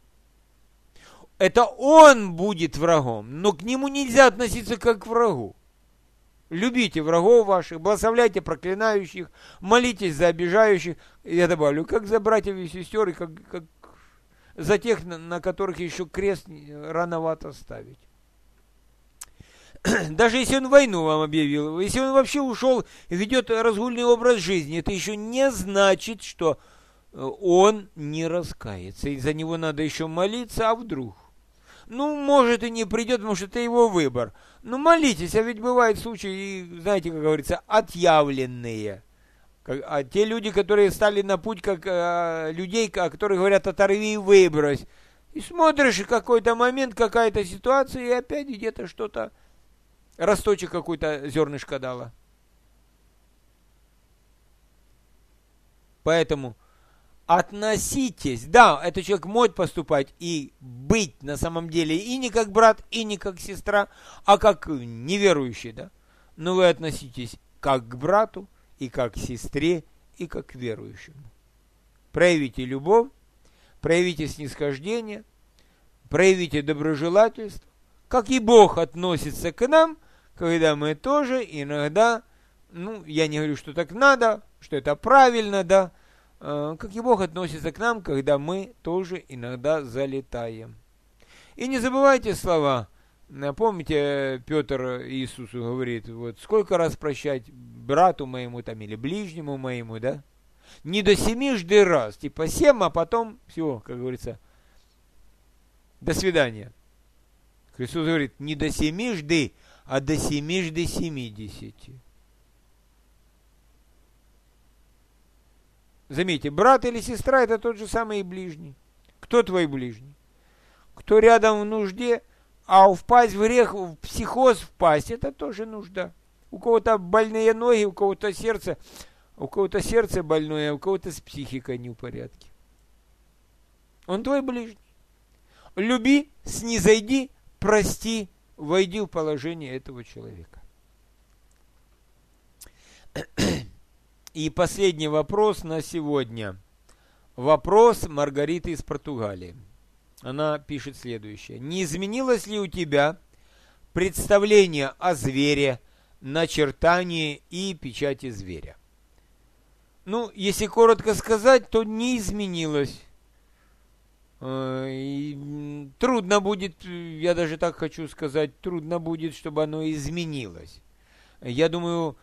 Speaker 1: Это он будет врагом, но к нему нельзя относиться как к врагу. Любите врагов ваших, благословляйте проклинающих, молитесь за обижающих. Я добавлю, как за братьев и сестер, и как за тех, на которых еще крест рановато ставить. Даже если он войну вам объявил, если он вообще ушел и ведет разгульный образ жизни, это еще не значит, что он не раскается. И за него надо еще молиться, а вдруг? Ну, может и не придет, потому что это его выбор. Ну, молитесь, а ведь бывают случаи, знаете, как говорится, отъявленные. А те люди, которые стали на путь, как людей, которые говорят, оторви и выбрось. И смотришь, и какой-то момент, какая-то ситуация, и опять где-то что-то, росточек какой-то зернышко дало. Поэтому относитесь, да, этот человек может поступать и быть на самом деле и не как брат, и не как сестра, а как неверующий, да. Но вы относитесь как к брату, и как к сестре, и как к верующему. Проявите любовь, проявите снисхождение, проявите доброжелательство, как и Бог относится к нам, когда мы тоже иногда, ну, я не говорю, что так надо, что это правильно, да, как и Бог относится к нам, когда мы тоже иногда залетаем. И не забывайте слова. Помните, Петр Иисусу говорит, вот сколько раз прощать брату моему там или ближнему моему, да? Не до 7 раз, типа 7, а потом все, как говорится, до свидания. Христос говорит, не до 7, а до 70. Заметьте, брат или сестра это тот же самый и ближний. Кто твой ближний? Кто рядом в нужде, а впасть в грех, в психоз впасть, это тоже нужда. У кого-то больные ноги, у кого-то сердце больное, а у кого-то с психикой не в порядке. Он твой ближний. Люби, снизойди, прости, войди в положение этого человека. И последний вопрос на сегодня. Вопрос Маргариты из Португалии. Она пишет следующее. Не изменилось ли у тебя представление о звере, начертании и печати зверя? Ну, если коротко сказать, то не изменилось. Трудно будет, я даже так хочу сказать, трудно будет, чтобы оно изменилось. Я думаю,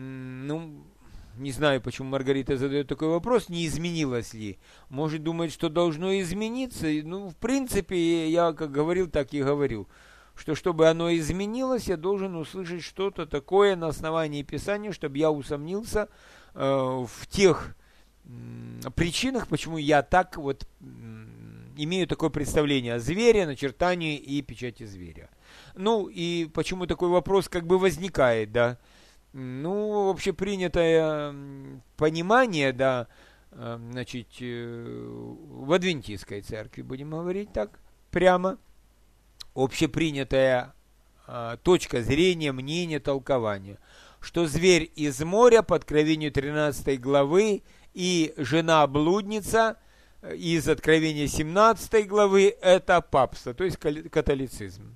Speaker 1: не знаю, почему Маргарита задает такой вопрос, не изменилось ли. Может, думает, что должно измениться. Ну, в принципе, я как говорил, так и говорю. Что чтобы оно изменилось, я должен услышать что-то такое на основании Писания, чтобы я усомнился в тех причинах, почему я так вот имею такое представление о звере, начертании и печати зверя. Ну, и почему такой вопрос как бы возникает, да. Ну, общепринятое понимание, да, значит, в адвентистской церкви, будем говорить так, прямо, общепринятая точка зрения, мнение, толкование, что зверь из моря по Откровению 13 главы и жена-блудница из Откровения 17 главы это папство, то есть католицизм.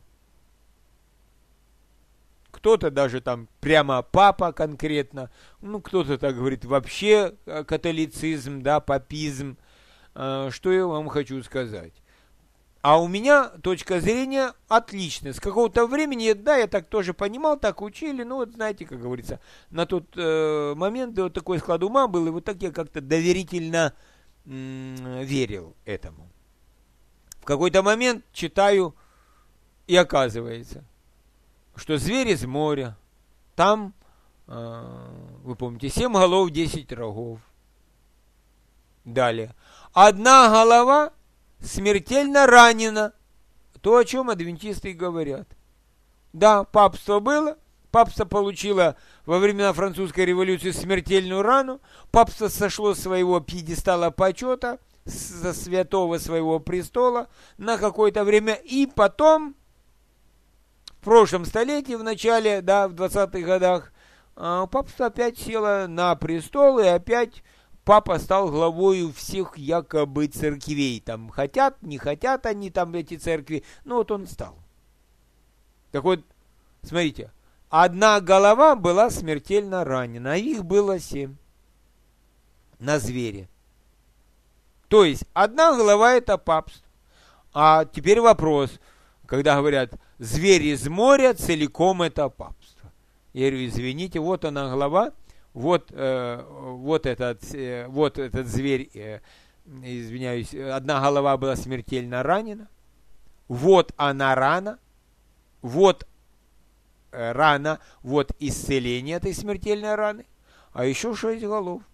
Speaker 1: Кто-то даже там прямо папа конкретно, ну кто-то так говорит вообще католицизм, да, папизм. Что я вам хочу сказать? А у меня точка зрения отличная. С какого-то времени, да, я так тоже понимал, так учили, ну вот знаете, как говорится, на тот момент вот такой склад ума был, и вот так я как-то доверительно верил этому. В какой-то момент читаю, и оказывается, что зверь из моря, там, вы помните, 7 голов, 10 рогов. Далее. Одна голова смертельно ранена. То, о чем адвентисты и говорят. Да, папство было, папство получило во времена французской революции смертельную рану, папство сошло с своего пьедестала почета, со святого своего престола на какое-то время, и потом в прошлом столетии, в начале, да, в 20-х годах, папство опять село на престол, и опять папа стал главою всех якобы церквей. Там хотят, не хотят они там эти церкви, но вот он стал. Так вот, смотрите, одна голова была смертельно ранена, а их было 7 на звере. То есть, одна голова это папство. А теперь вопрос, когда говорят, зверь из моря целиком это папство. Я говорю, извините, вот она голова, вот этот зверь, извиняюсь, одна голова была смертельно ранена, вот она рана, вот рана, вот исцеление этой смертельной раны, а еще 6 голов.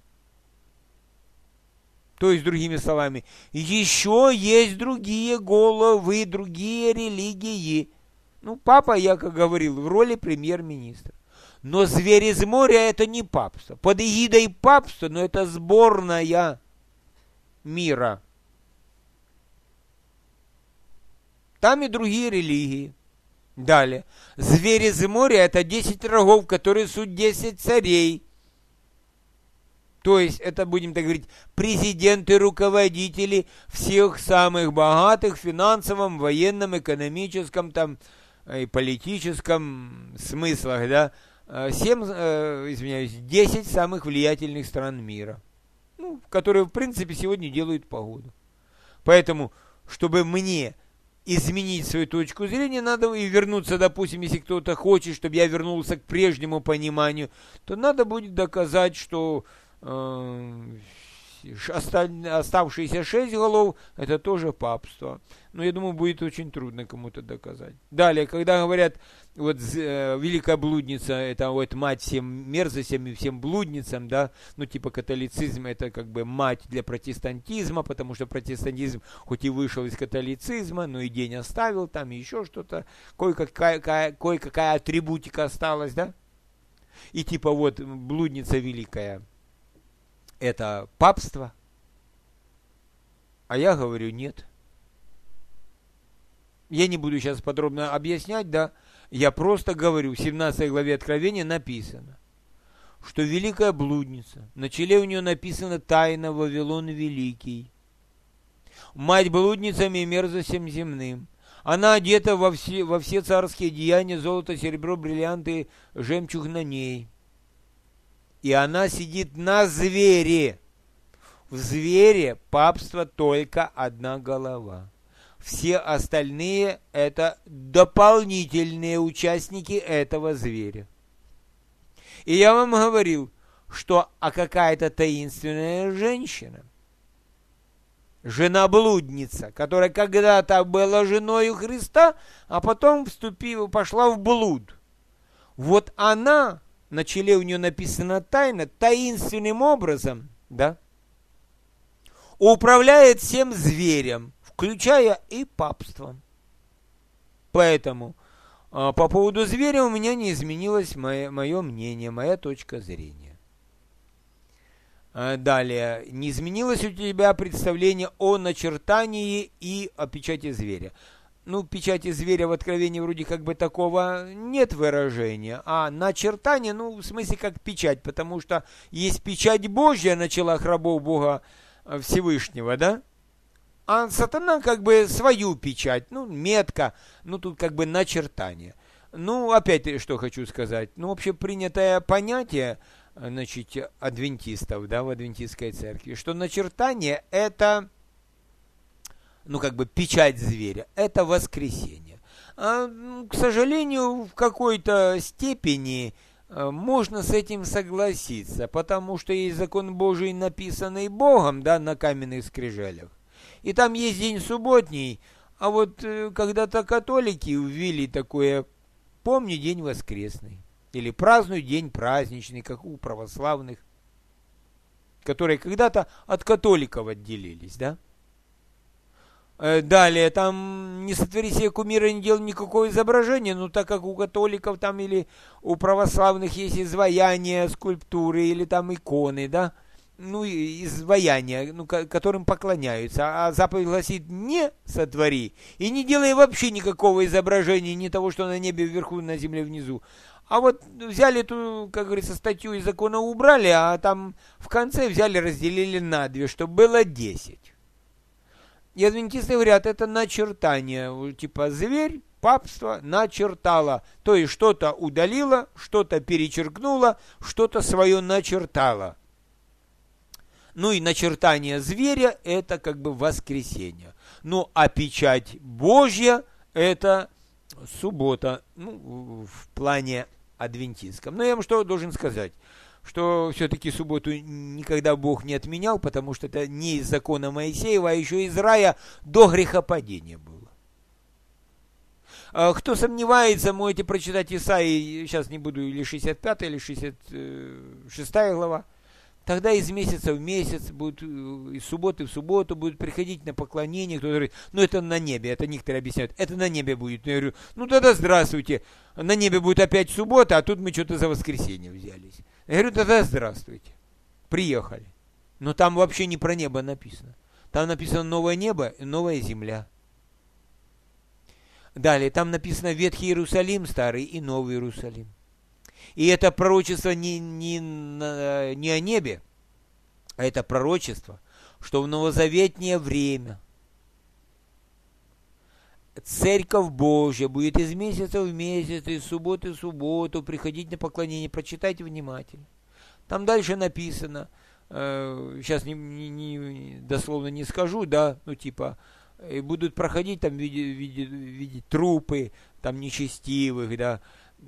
Speaker 1: То есть, другими словами, еще есть другие головы, другие религии. Ну, папа, я как говорил, в роли премьер-министра. Но зверь из моря это не папство. Под эгидой папства, но это сборная мира. Там и другие религии. Далее. Зверь из моря это 10 рогов, которые суть 10 царей. То есть, это, будем так говорить, президенты, руководители всех самых богатых в финансовом, военном, экономическом там, и политическом смыслах, да, 10 самых влиятельных стран мира. Ну, которые, в принципе, сегодня делают погоду. Поэтому, чтобы мне изменить свою точку зрения, надо и вернуться, допустим, если кто-то хочет, чтобы я вернулся к прежнему пониманию, то надо будет доказать, что оставшиеся 6 голов – это тоже папство. Но я думаю, будет очень трудно кому-то доказать. Далее, когда говорят, вот великая блудница – это вот мать всем мерзостям и всем блудницам, да, ну типа католицизм – это как бы мать для протестантизма, потому что протестантизм хоть и вышел из католицизма, но и день оставил, там и еще что-то, кое-какая атрибутика осталась, да. И типа вот блудница великая – это папство, а я говорю нет. Я не буду сейчас подробно объяснять, да, я просто говорю, в 17 главе Откровения написано, что великая блудница, на челе у нее написано «Тайна Вавилон Великий», мать блудницам и мерзостям земным. Она одета во все царские деяния, золото, серебро, бриллианты, жемчуг на ней. И она сидит на звере. В звере папства только одна голова. Все остальные – это дополнительные участники этого зверя. И я вам говорил, что какая-то таинственная женщина, жена-блудница, которая когда-то была женой Христа, а потом пошла в блуд. Вот она... На челе у нее написано тайна, таинственным образом, да, управляет всем зверем, включая и папством. Поэтому по поводу зверя у меня не изменилось мое мнение, моя точка зрения. Далее, не изменилось у тебя представление о начертании и о печати зверя. Ну, печати зверя в Откровении вроде как бы такого нет выражения, а начертание, ну, в смысле как печать, потому что есть печать Божья на челах рабов Бога Всевышнего, да? А сатана как бы свою печать, ну, метка, ну, тут как бы начертание. Ну, опять что хочу сказать, ну, общепринятое понятие, значит, адвентистов, да, в адвентистской церкви, что начертание это... ну, как бы печать зверя, это воскресение. К сожалению, в какой-то степени можно с этим согласиться, потому что есть закон Божий, написанный Богом, да, на каменных скрижалях. И там есть день субботний, а вот когда-то католики ввели такое, помни день воскресный, или празднуй день праздничный, как у православных, которые когда-то от католиков отделились, да. Далее, там не сотвори себе кумира, не делай никакого изображения, но так как у католиков там или у православных есть изваяния, скульптуры или там иконы, да, ну, изваяния, ну, которым поклоняются, а заповедь гласит не сотвори и не делай вообще никакого изображения, ни того, что на небе вверху, на земле внизу. А вот взяли эту, как говорится, статью из закона убрали, а там в конце взяли, разделили на две, чтобы было 10. И адвентисты говорят, это начертание, типа зверь, папство начертало, то есть что-то удалило, что-то перечеркнуло, что-то свое начертало. Ну и начертание зверя это как бы воскресенье. Ну а печать Божья это суббота, ну в плане адвентистском. Но я вам что должен сказать? Что все-таки субботу никогда Бог не отменял, потому что это не из закона Моисеева, а еще из рая до грехопадения было. Кто сомневается, можете прочитать Исаии, сейчас не буду, или 65 или 66 глава. Тогда из месяца в месяц, будут, из субботы в субботу будут приходить на поклонение. Кто-то говорит, ну это на небе, это некоторые объясняют, это на небе будет. Я говорю, ну тогда здравствуйте, на небе будет опять суббота, а тут мы что-то за воскресенье взялись. Я говорю, тогда здравствуйте, приехали. Но там вообще не про небо написано. Там написано новое небо и новая земля. Далее, там написано Ветхий Иерусалим, Старый и Новый Иерусалим. И это пророчество не о небе, а это пророчество, что в новозаветнее время Церковь Божья будет из месяца в месяц, из субботы в субботу приходить на поклонение. Прочитайте внимательно. Там дальше написано, сейчас дословно не скажу, да, ну типа, и будут проходить там видеть трупы, там нечестивых, да,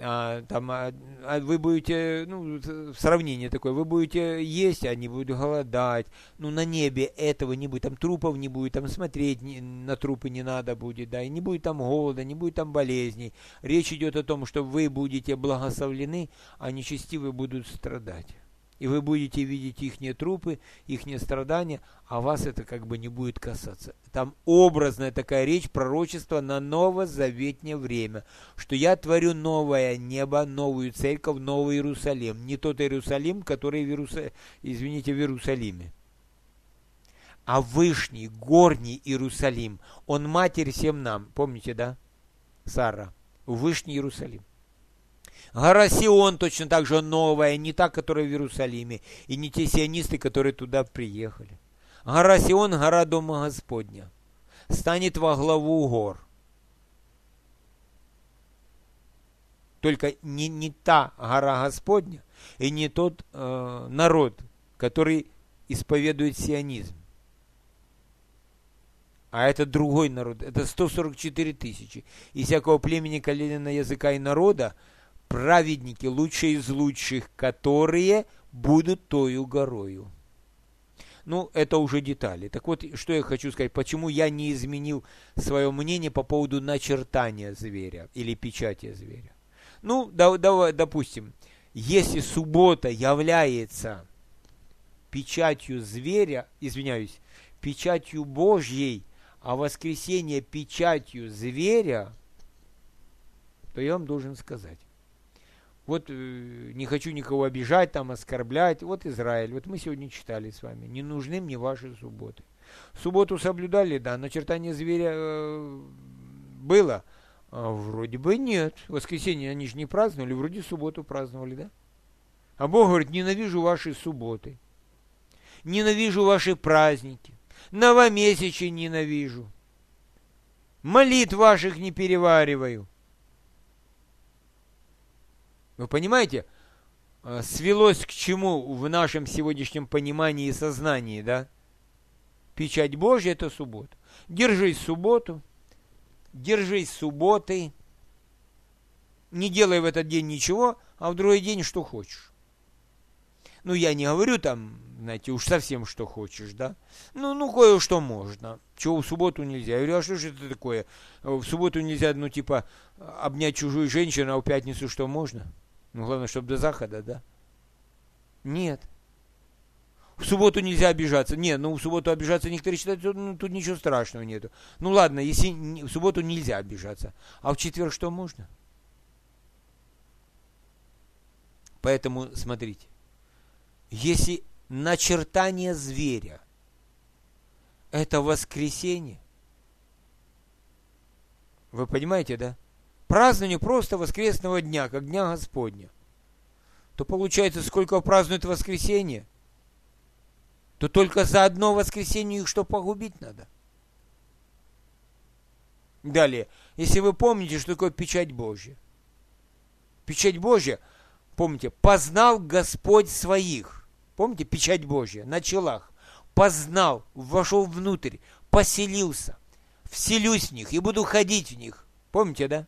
Speaker 1: вы будете, ну, сравнение такое, вы будете есть, они будут голодать, ну, на небе этого не будет, там трупов не будет, там смотреть на трупы не надо будет, да, и не будет там голода, не будет там болезней. Речь идет о том, что вы будете благословлены, а нечестивые будут страдать. И вы будете видеть ихние трупы, ихние страдания, а вас это как бы не будет касаться. Там образная такая речь, пророчество на новозаветнее время, что я творю новое небо, новую церковь, новый Иерусалим. Не тот Иерусалим, который в Иерусалиме. А вышний, горний Иерусалим, он матерь всем нам. Помните, да? Сара. Вышний Иерусалим. Гора Сион точно так же новая, не та, которая в Иерусалиме, и не те сионисты, которые туда приехали. Гора Сион, гора Дома Господня, станет во главу гор. Только не та гора Господня и не тот народ, который исповедует сионизм. А это другой народ, это 144 тысячи. И всякого племени, колена, языка и народа, праведники, лучшие из лучших, которые будут тою горою. Ну, это уже детали. Так вот, что я хочу сказать, почему я не изменил свое мнение по поводу начертания зверя или печати зверя. Ну, допустим, если суббота является печатью зверя, извиняюсь, печатью Божьей, а воскресенье печатью зверя, то я вам должен сказать. Вот не хочу никого обижать, там, оскорблять. Вот Израиль. Вот мы сегодня читали с вами. Не нужны мне ваши субботы. Субботу соблюдали, да. Начертание зверя было? Вроде бы нет. Воскресенье они же не праздновали. Вроде субботу праздновали, да? А Бог говорит, ненавижу ваши субботы. Ненавижу ваши праздники. Новомесячие ненавижу. Молитв ваших не перевариваю. Вы понимаете, свелось к чему в нашем сегодняшнем понимании и сознании, да? Печать Божья – это суббота. Держись субботу, держись субботы, не делай в этот день ничего, а в другой день что хочешь. Ну, я не говорю там, знаете, уж совсем что хочешь, да? Ну, кое-что можно. Чего в субботу нельзя? Я говорю, а что же это такое? В субботу нельзя, ну, типа, обнять чужую женщину, а в пятницу что можно? Ну, главное, чтобы до захода, да? Нет. В субботу нельзя обижаться. Нет, ну, в субботу обижаться некоторые считают, ну, тут ничего страшного нету. Ну, ладно, если в субботу нельзя обижаться. А в четверг что можно? Поэтому, смотрите. Если начертание зверя – это воскресенье, вы понимаете, да? Празднование просто воскресного дня, как Дня Господня, то получается, сколько празднуют воскресенье, то только за одно воскресенье их что погубить надо. Далее, если вы помните, что такое печать Божья. Печать Божья, помните, познал Господь своих. Помните, печать Божья на челах. Познал, вошел внутрь, поселился, вселюсь в них и буду ходить в них. Помните, да?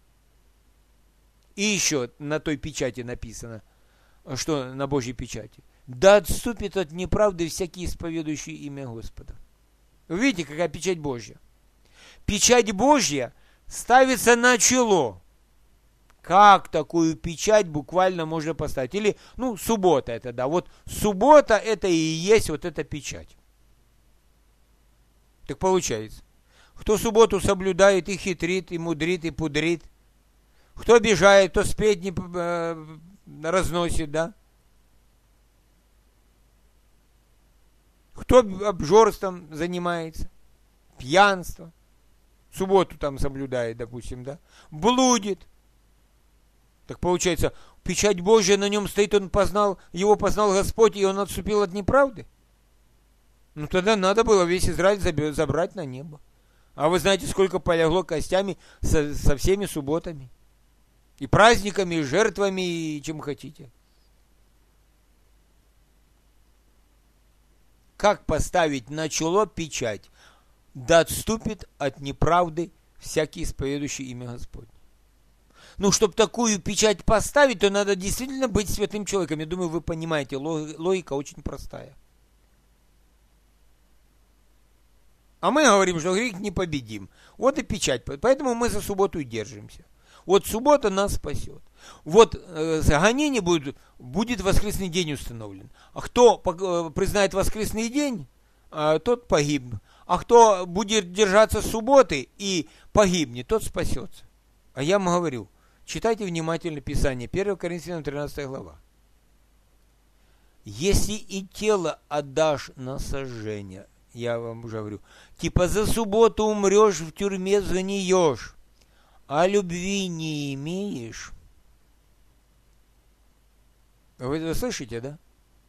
Speaker 1: И еще на той печати написано, что на Божьей печати. Да отступит от неправды всякий исповедующий имя Господа. Вы видите, какая печать Божья? Печать Божья ставится на чело. Как такую печать буквально можно поставить? Или, ну, суббота это, да. Вот суббота это и есть вот эта печать. Так получается. Кто субботу соблюдает и хитрит, и мудрит, и пудрит. Кто обижает, кто сплетни разносит, да. Кто обжорством занимается, пьянство. Субботу там соблюдает, допустим, да. Блудит. Так получается, печать Божья на нем стоит, его познал Господь, и он отступил от неправды. Ну тогда надо было весь Израиль забрать на небо. А вы знаете, сколько полягло костями со всеми субботами? И праздниками, и жертвами, и чем хотите. как поставить на чело печать, да отступит от неправды всякий исповедующий имя Господне. Ну, чтобы такую печать поставить, то надо действительно быть святым человеком. Я думаю, вы понимаете, логика очень простая. А мы говорим, что грех непобедим. Вот и печать. Поэтому мы за субботу и держимся. Вот суббота нас спасет. Вот гонение будет воскресный день установлен. А кто признает воскресный день, тот погибнет. А кто будет держаться субботы и погибнет, тот спасется. А я вам говорю, читайте внимательно Писание, 1 Коринфянам 13 глава. Если и тело отдашь на сожжение, я вам уже говорю, типа за субботу умрешь, в тюрьме сгниешь, а любви не имеешь. Вы это слышите, да?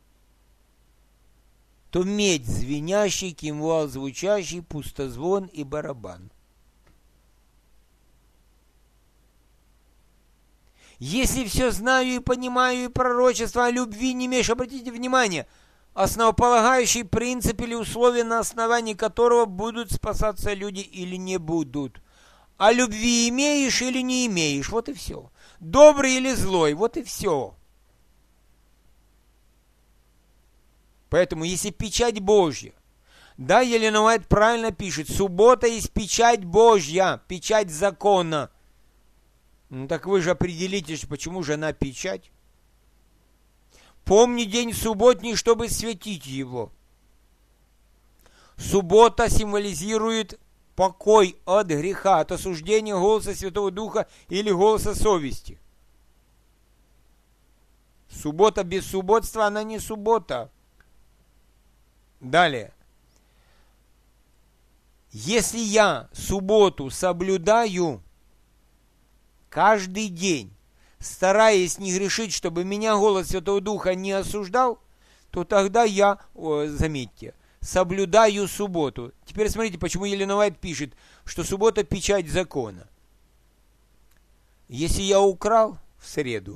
Speaker 1: То медь звенящий, кимвал звучащий, пустозвон и барабан. Если все знаю и понимаю, и пророчество, а любви не имеешь, обратите внимание, основополагающий принцип или условие, на основании которого будут спасаться люди или не будут. А любви имеешь или не имеешь, вот и все. Добрый или злой, вот и все. Поэтому, если печать Божья, да, Елена Уайт правильно пишет, суббота есть печать Божья, печать закона. Ну так вы же определитесь, почему же она печать. Помни день субботний, чтобы светить его. Суббота символизирует покой от греха, от осуждения голоса Святого Духа или голоса совести. Суббота без субботства, она не суббота. Далее. Если я субботу соблюдаю каждый день, стараясь не грешить, чтобы меня голос Святого Духа не осуждал, то тогда я, заметьте, соблюдаю субботу. Теперь смотрите, почему Елена Уайт пишет, что суббота – печать закона. Если я украл в среду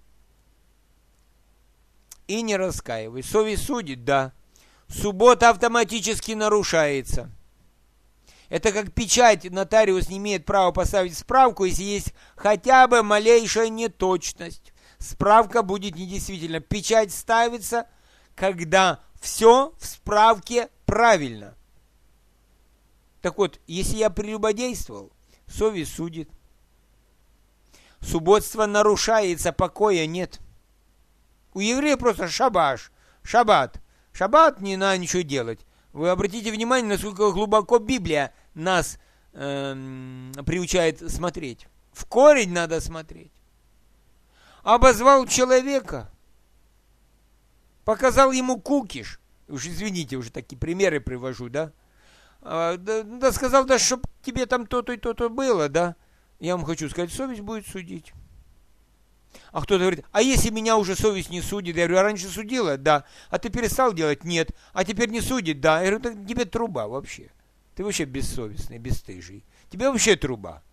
Speaker 1: и не раскаиваюсь, совесть судит, да, суббота автоматически нарушается. Это как печать, нотариус не имеет права поставить справку, если есть хотя бы малейшая неточность. Справка будет недействительна. Печать ставится, когда все в справке правильно. Так вот, если я прелюбодействовал, совесть судит. Субботство нарушается, покоя нет. У еврея просто шаббат. Шаббат не надо ничего делать. Вы обратите внимание, насколько глубоко Библия нас приучает смотреть. В корень надо смотреть. Обозвал человека, показал ему кукиш. Уж извините, уже такие примеры привожу, да? Да сказал, да, чтоб тебе там то-то и то-то было, да? Я вам хочу сказать, совесть будет судить. А кто-то говорит, а если меня уже совесть не судит? Я говорю, а раньше судила? Да. А ты перестал делать? Нет. А теперь не судит? Да. Я говорю, тебе труба вообще. Ты вообще бессовестный, бесстыжий. Тебе вообще труба.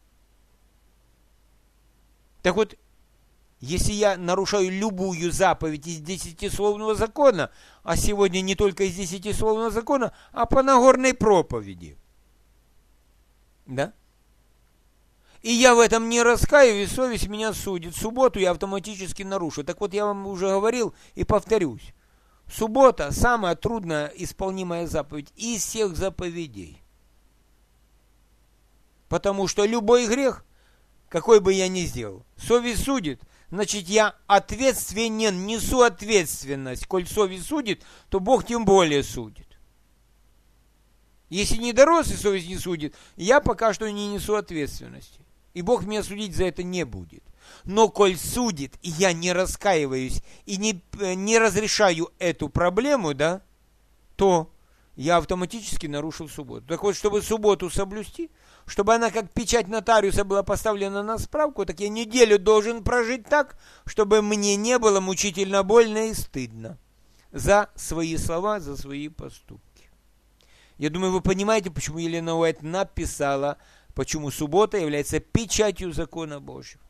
Speaker 1: Так вот, если я нарушаю любую заповедь из 10-словного закона, а сегодня не только из 10-словного закона, а по Нагорной проповеди, да? И я в этом не раскаиваюсь, совесть меня судит. Субботу я автоматически нарушу. Так вот, я вам уже говорил и повторюсь. Суббота – самая трудная исполнимая заповедь из всех заповедей. Потому что любой грех, какой бы я ни сделал, совесть судит, значит, я ответственен, несу ответственность. Коль совесть судит, то Бог тем более судит. Если не дорос и совесть не судит, я пока что не несу ответственности. И Бог меня судить за это не будет. Но коль судит, и я не раскаиваюсь, и не разрешаю эту проблему, да, то я автоматически нарушил субботу. Так вот, чтобы субботу соблюсти, чтобы она как печать нотариуса была поставлена на справку, так я неделю должен прожить так, чтобы мне не было мучительно больно и стыдно за свои слова, за свои поступки. Я думаю, вы понимаете, почему Елена Уайт написала, почему суббота является печатью закона Божьего.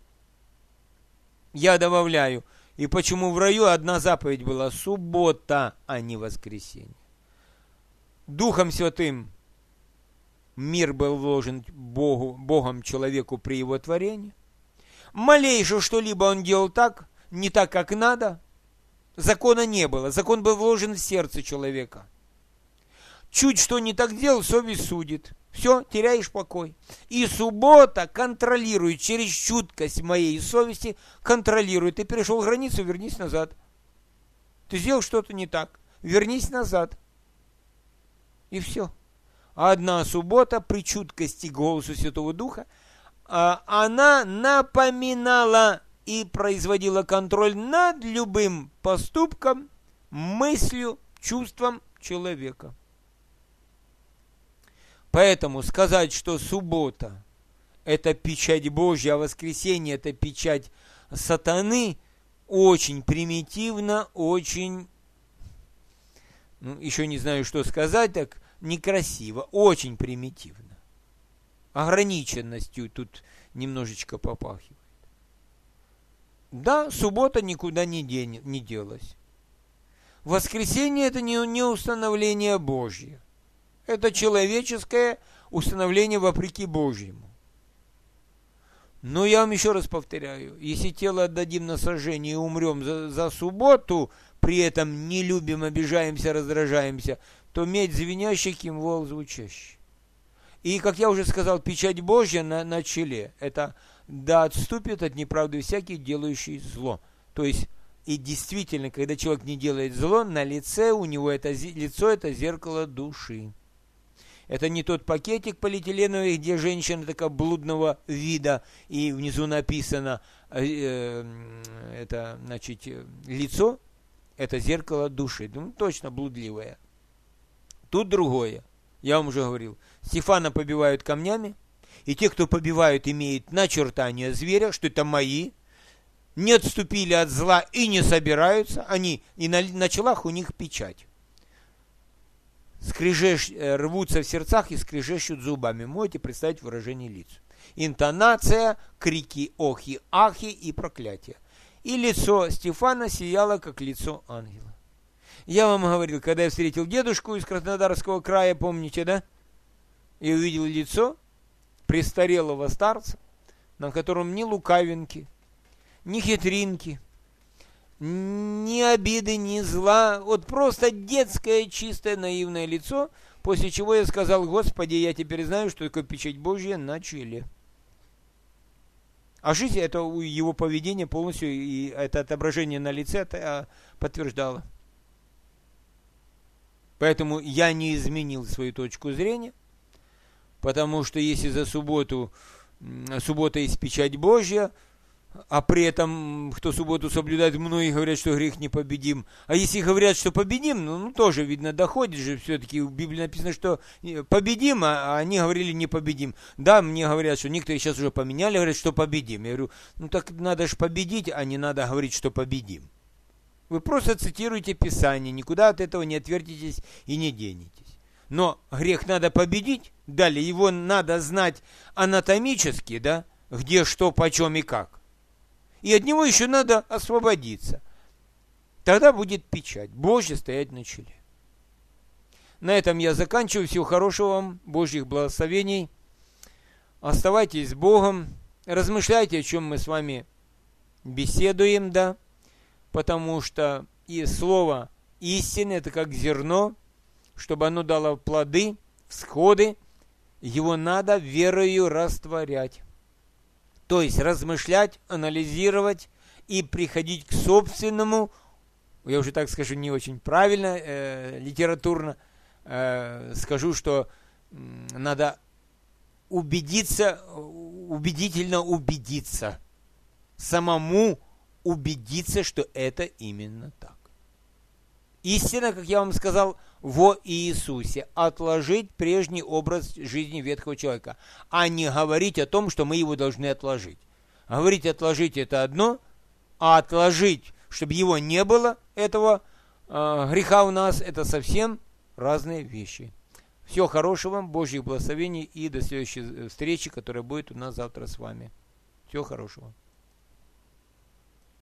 Speaker 1: Я добавляю, и почему в раю одна заповедь была суббота, а не воскресенье. Духом Святым мир был вложен Богом человеку при его творении. Малейшее что-либо он делал так, не так, как надо, закона не было. Закон был вложен в сердце человека. Чуть что не так делал, совесть судит. Все, теряешь покой. И суббота контролирует, через чуткость моей совести контролирует. Ты перешел границу, вернись назад. Ты сделал что-то не так, вернись назад. И все. А одна суббота при чуткости голосу Святого Духа, она напоминала и производила контроль над любым поступком, мыслью, чувством человека. Поэтому сказать, что суббота – это печать Божья, а воскресенье – это печать сатаны, очень примитивно, очень, еще не знаю, что сказать, так некрасиво, очень примитивно. Ограниченностью тут немножечко попахивает. Да, суббота никуда не делась. Воскресенье – это не установление Божье. Это человеческое установление вопреки Божьему. Но я вам еще раз повторяю, если тело отдадим на сожжение и умрем за субботу, при этом не любим, обижаемся, раздражаемся, то медь звенящий, кимвол звучащий. И, как я уже сказал, печать Божья на челе – это «да отступит от неправды всякий, делающий зло». То есть, и действительно, когда человек не делает зло, на лице у него это лицо – это зеркало души. Это не тот пакетик полиэтиленовый, где женщина такая блудного вида, и внизу написано, это, значит, лицо – это зеркало души. Ну, точно блудливое. Тут другое. Я вам уже говорил. Стефана побивают камнями, и те, кто побивают, имеют начертание зверя, что это мои, не отступили от зла и не собираются, они, и на челах у них печать. Рвутся в сердцах и скрежещут зубами. Можете представить выражение лиц. Интонация, крики охи, ахи и проклятия. И лицо Стефана сияло, как лицо ангела. Я вам говорил, когда я встретил дедушку из Краснодарского края, помните, да? И увидел лицо престарелого старца, на котором ни лукавинки, ни хитринки, ни обиды, ни зла, вот просто детское, чистое, наивное лицо, после чего я сказал: Господи, я теперь знаю, что такое печать Божья на челе. А жизнь, это его поведение полностью, и это отображение на лице подтверждало. Поэтому я не изменил свою точку зрения, потому что если за суббота есть печать Божья, а при этом, кто субботу соблюдает, многие говорят, что грех непобедим. А если говорят, что победим, ну тоже, видно, доходит же все-таки. В Библии написано, что победим, а они говорили не победим. Да, мне говорят, что некоторые сейчас уже поменяли, говорят, что победим. Я говорю, ну так надо же победить, а не надо говорить, что победим. Вы просто цитируете Писание, никуда от этого не отвертитесь и не денетесь. Но грех надо победить, далее его надо знать анатомически, да, где, что, почем и как. И от него еще надо освободиться. Тогда будет печать Божья стоять на челе. На этом я заканчиваю. Всего хорошего вам, Божьих благословений. Оставайтесь с Богом. Размышляйте, о чем мы с вами беседуем, да. Потому что и слово истины, это как зерно, чтобы оно дало плоды, всходы, его надо верою растворять. То есть размышлять, анализировать и приходить к собственному, я уже так скажу не очень правильно, литературно, скажу, что надо убедительно убедиться, самому убедиться, что это именно так. Истина, как я вам сказал, во Иисусе. Отложить прежний образ жизни ветхого человека, а не говорить о том, что мы его должны отложить. Говорить отложить это одно, а отложить, чтобы его не было, этого греха у нас, это совсем разные вещи. Всего хорошего вам, Божьих благословений и до следующей встречи, которая будет у нас завтра с вами. Всего хорошего.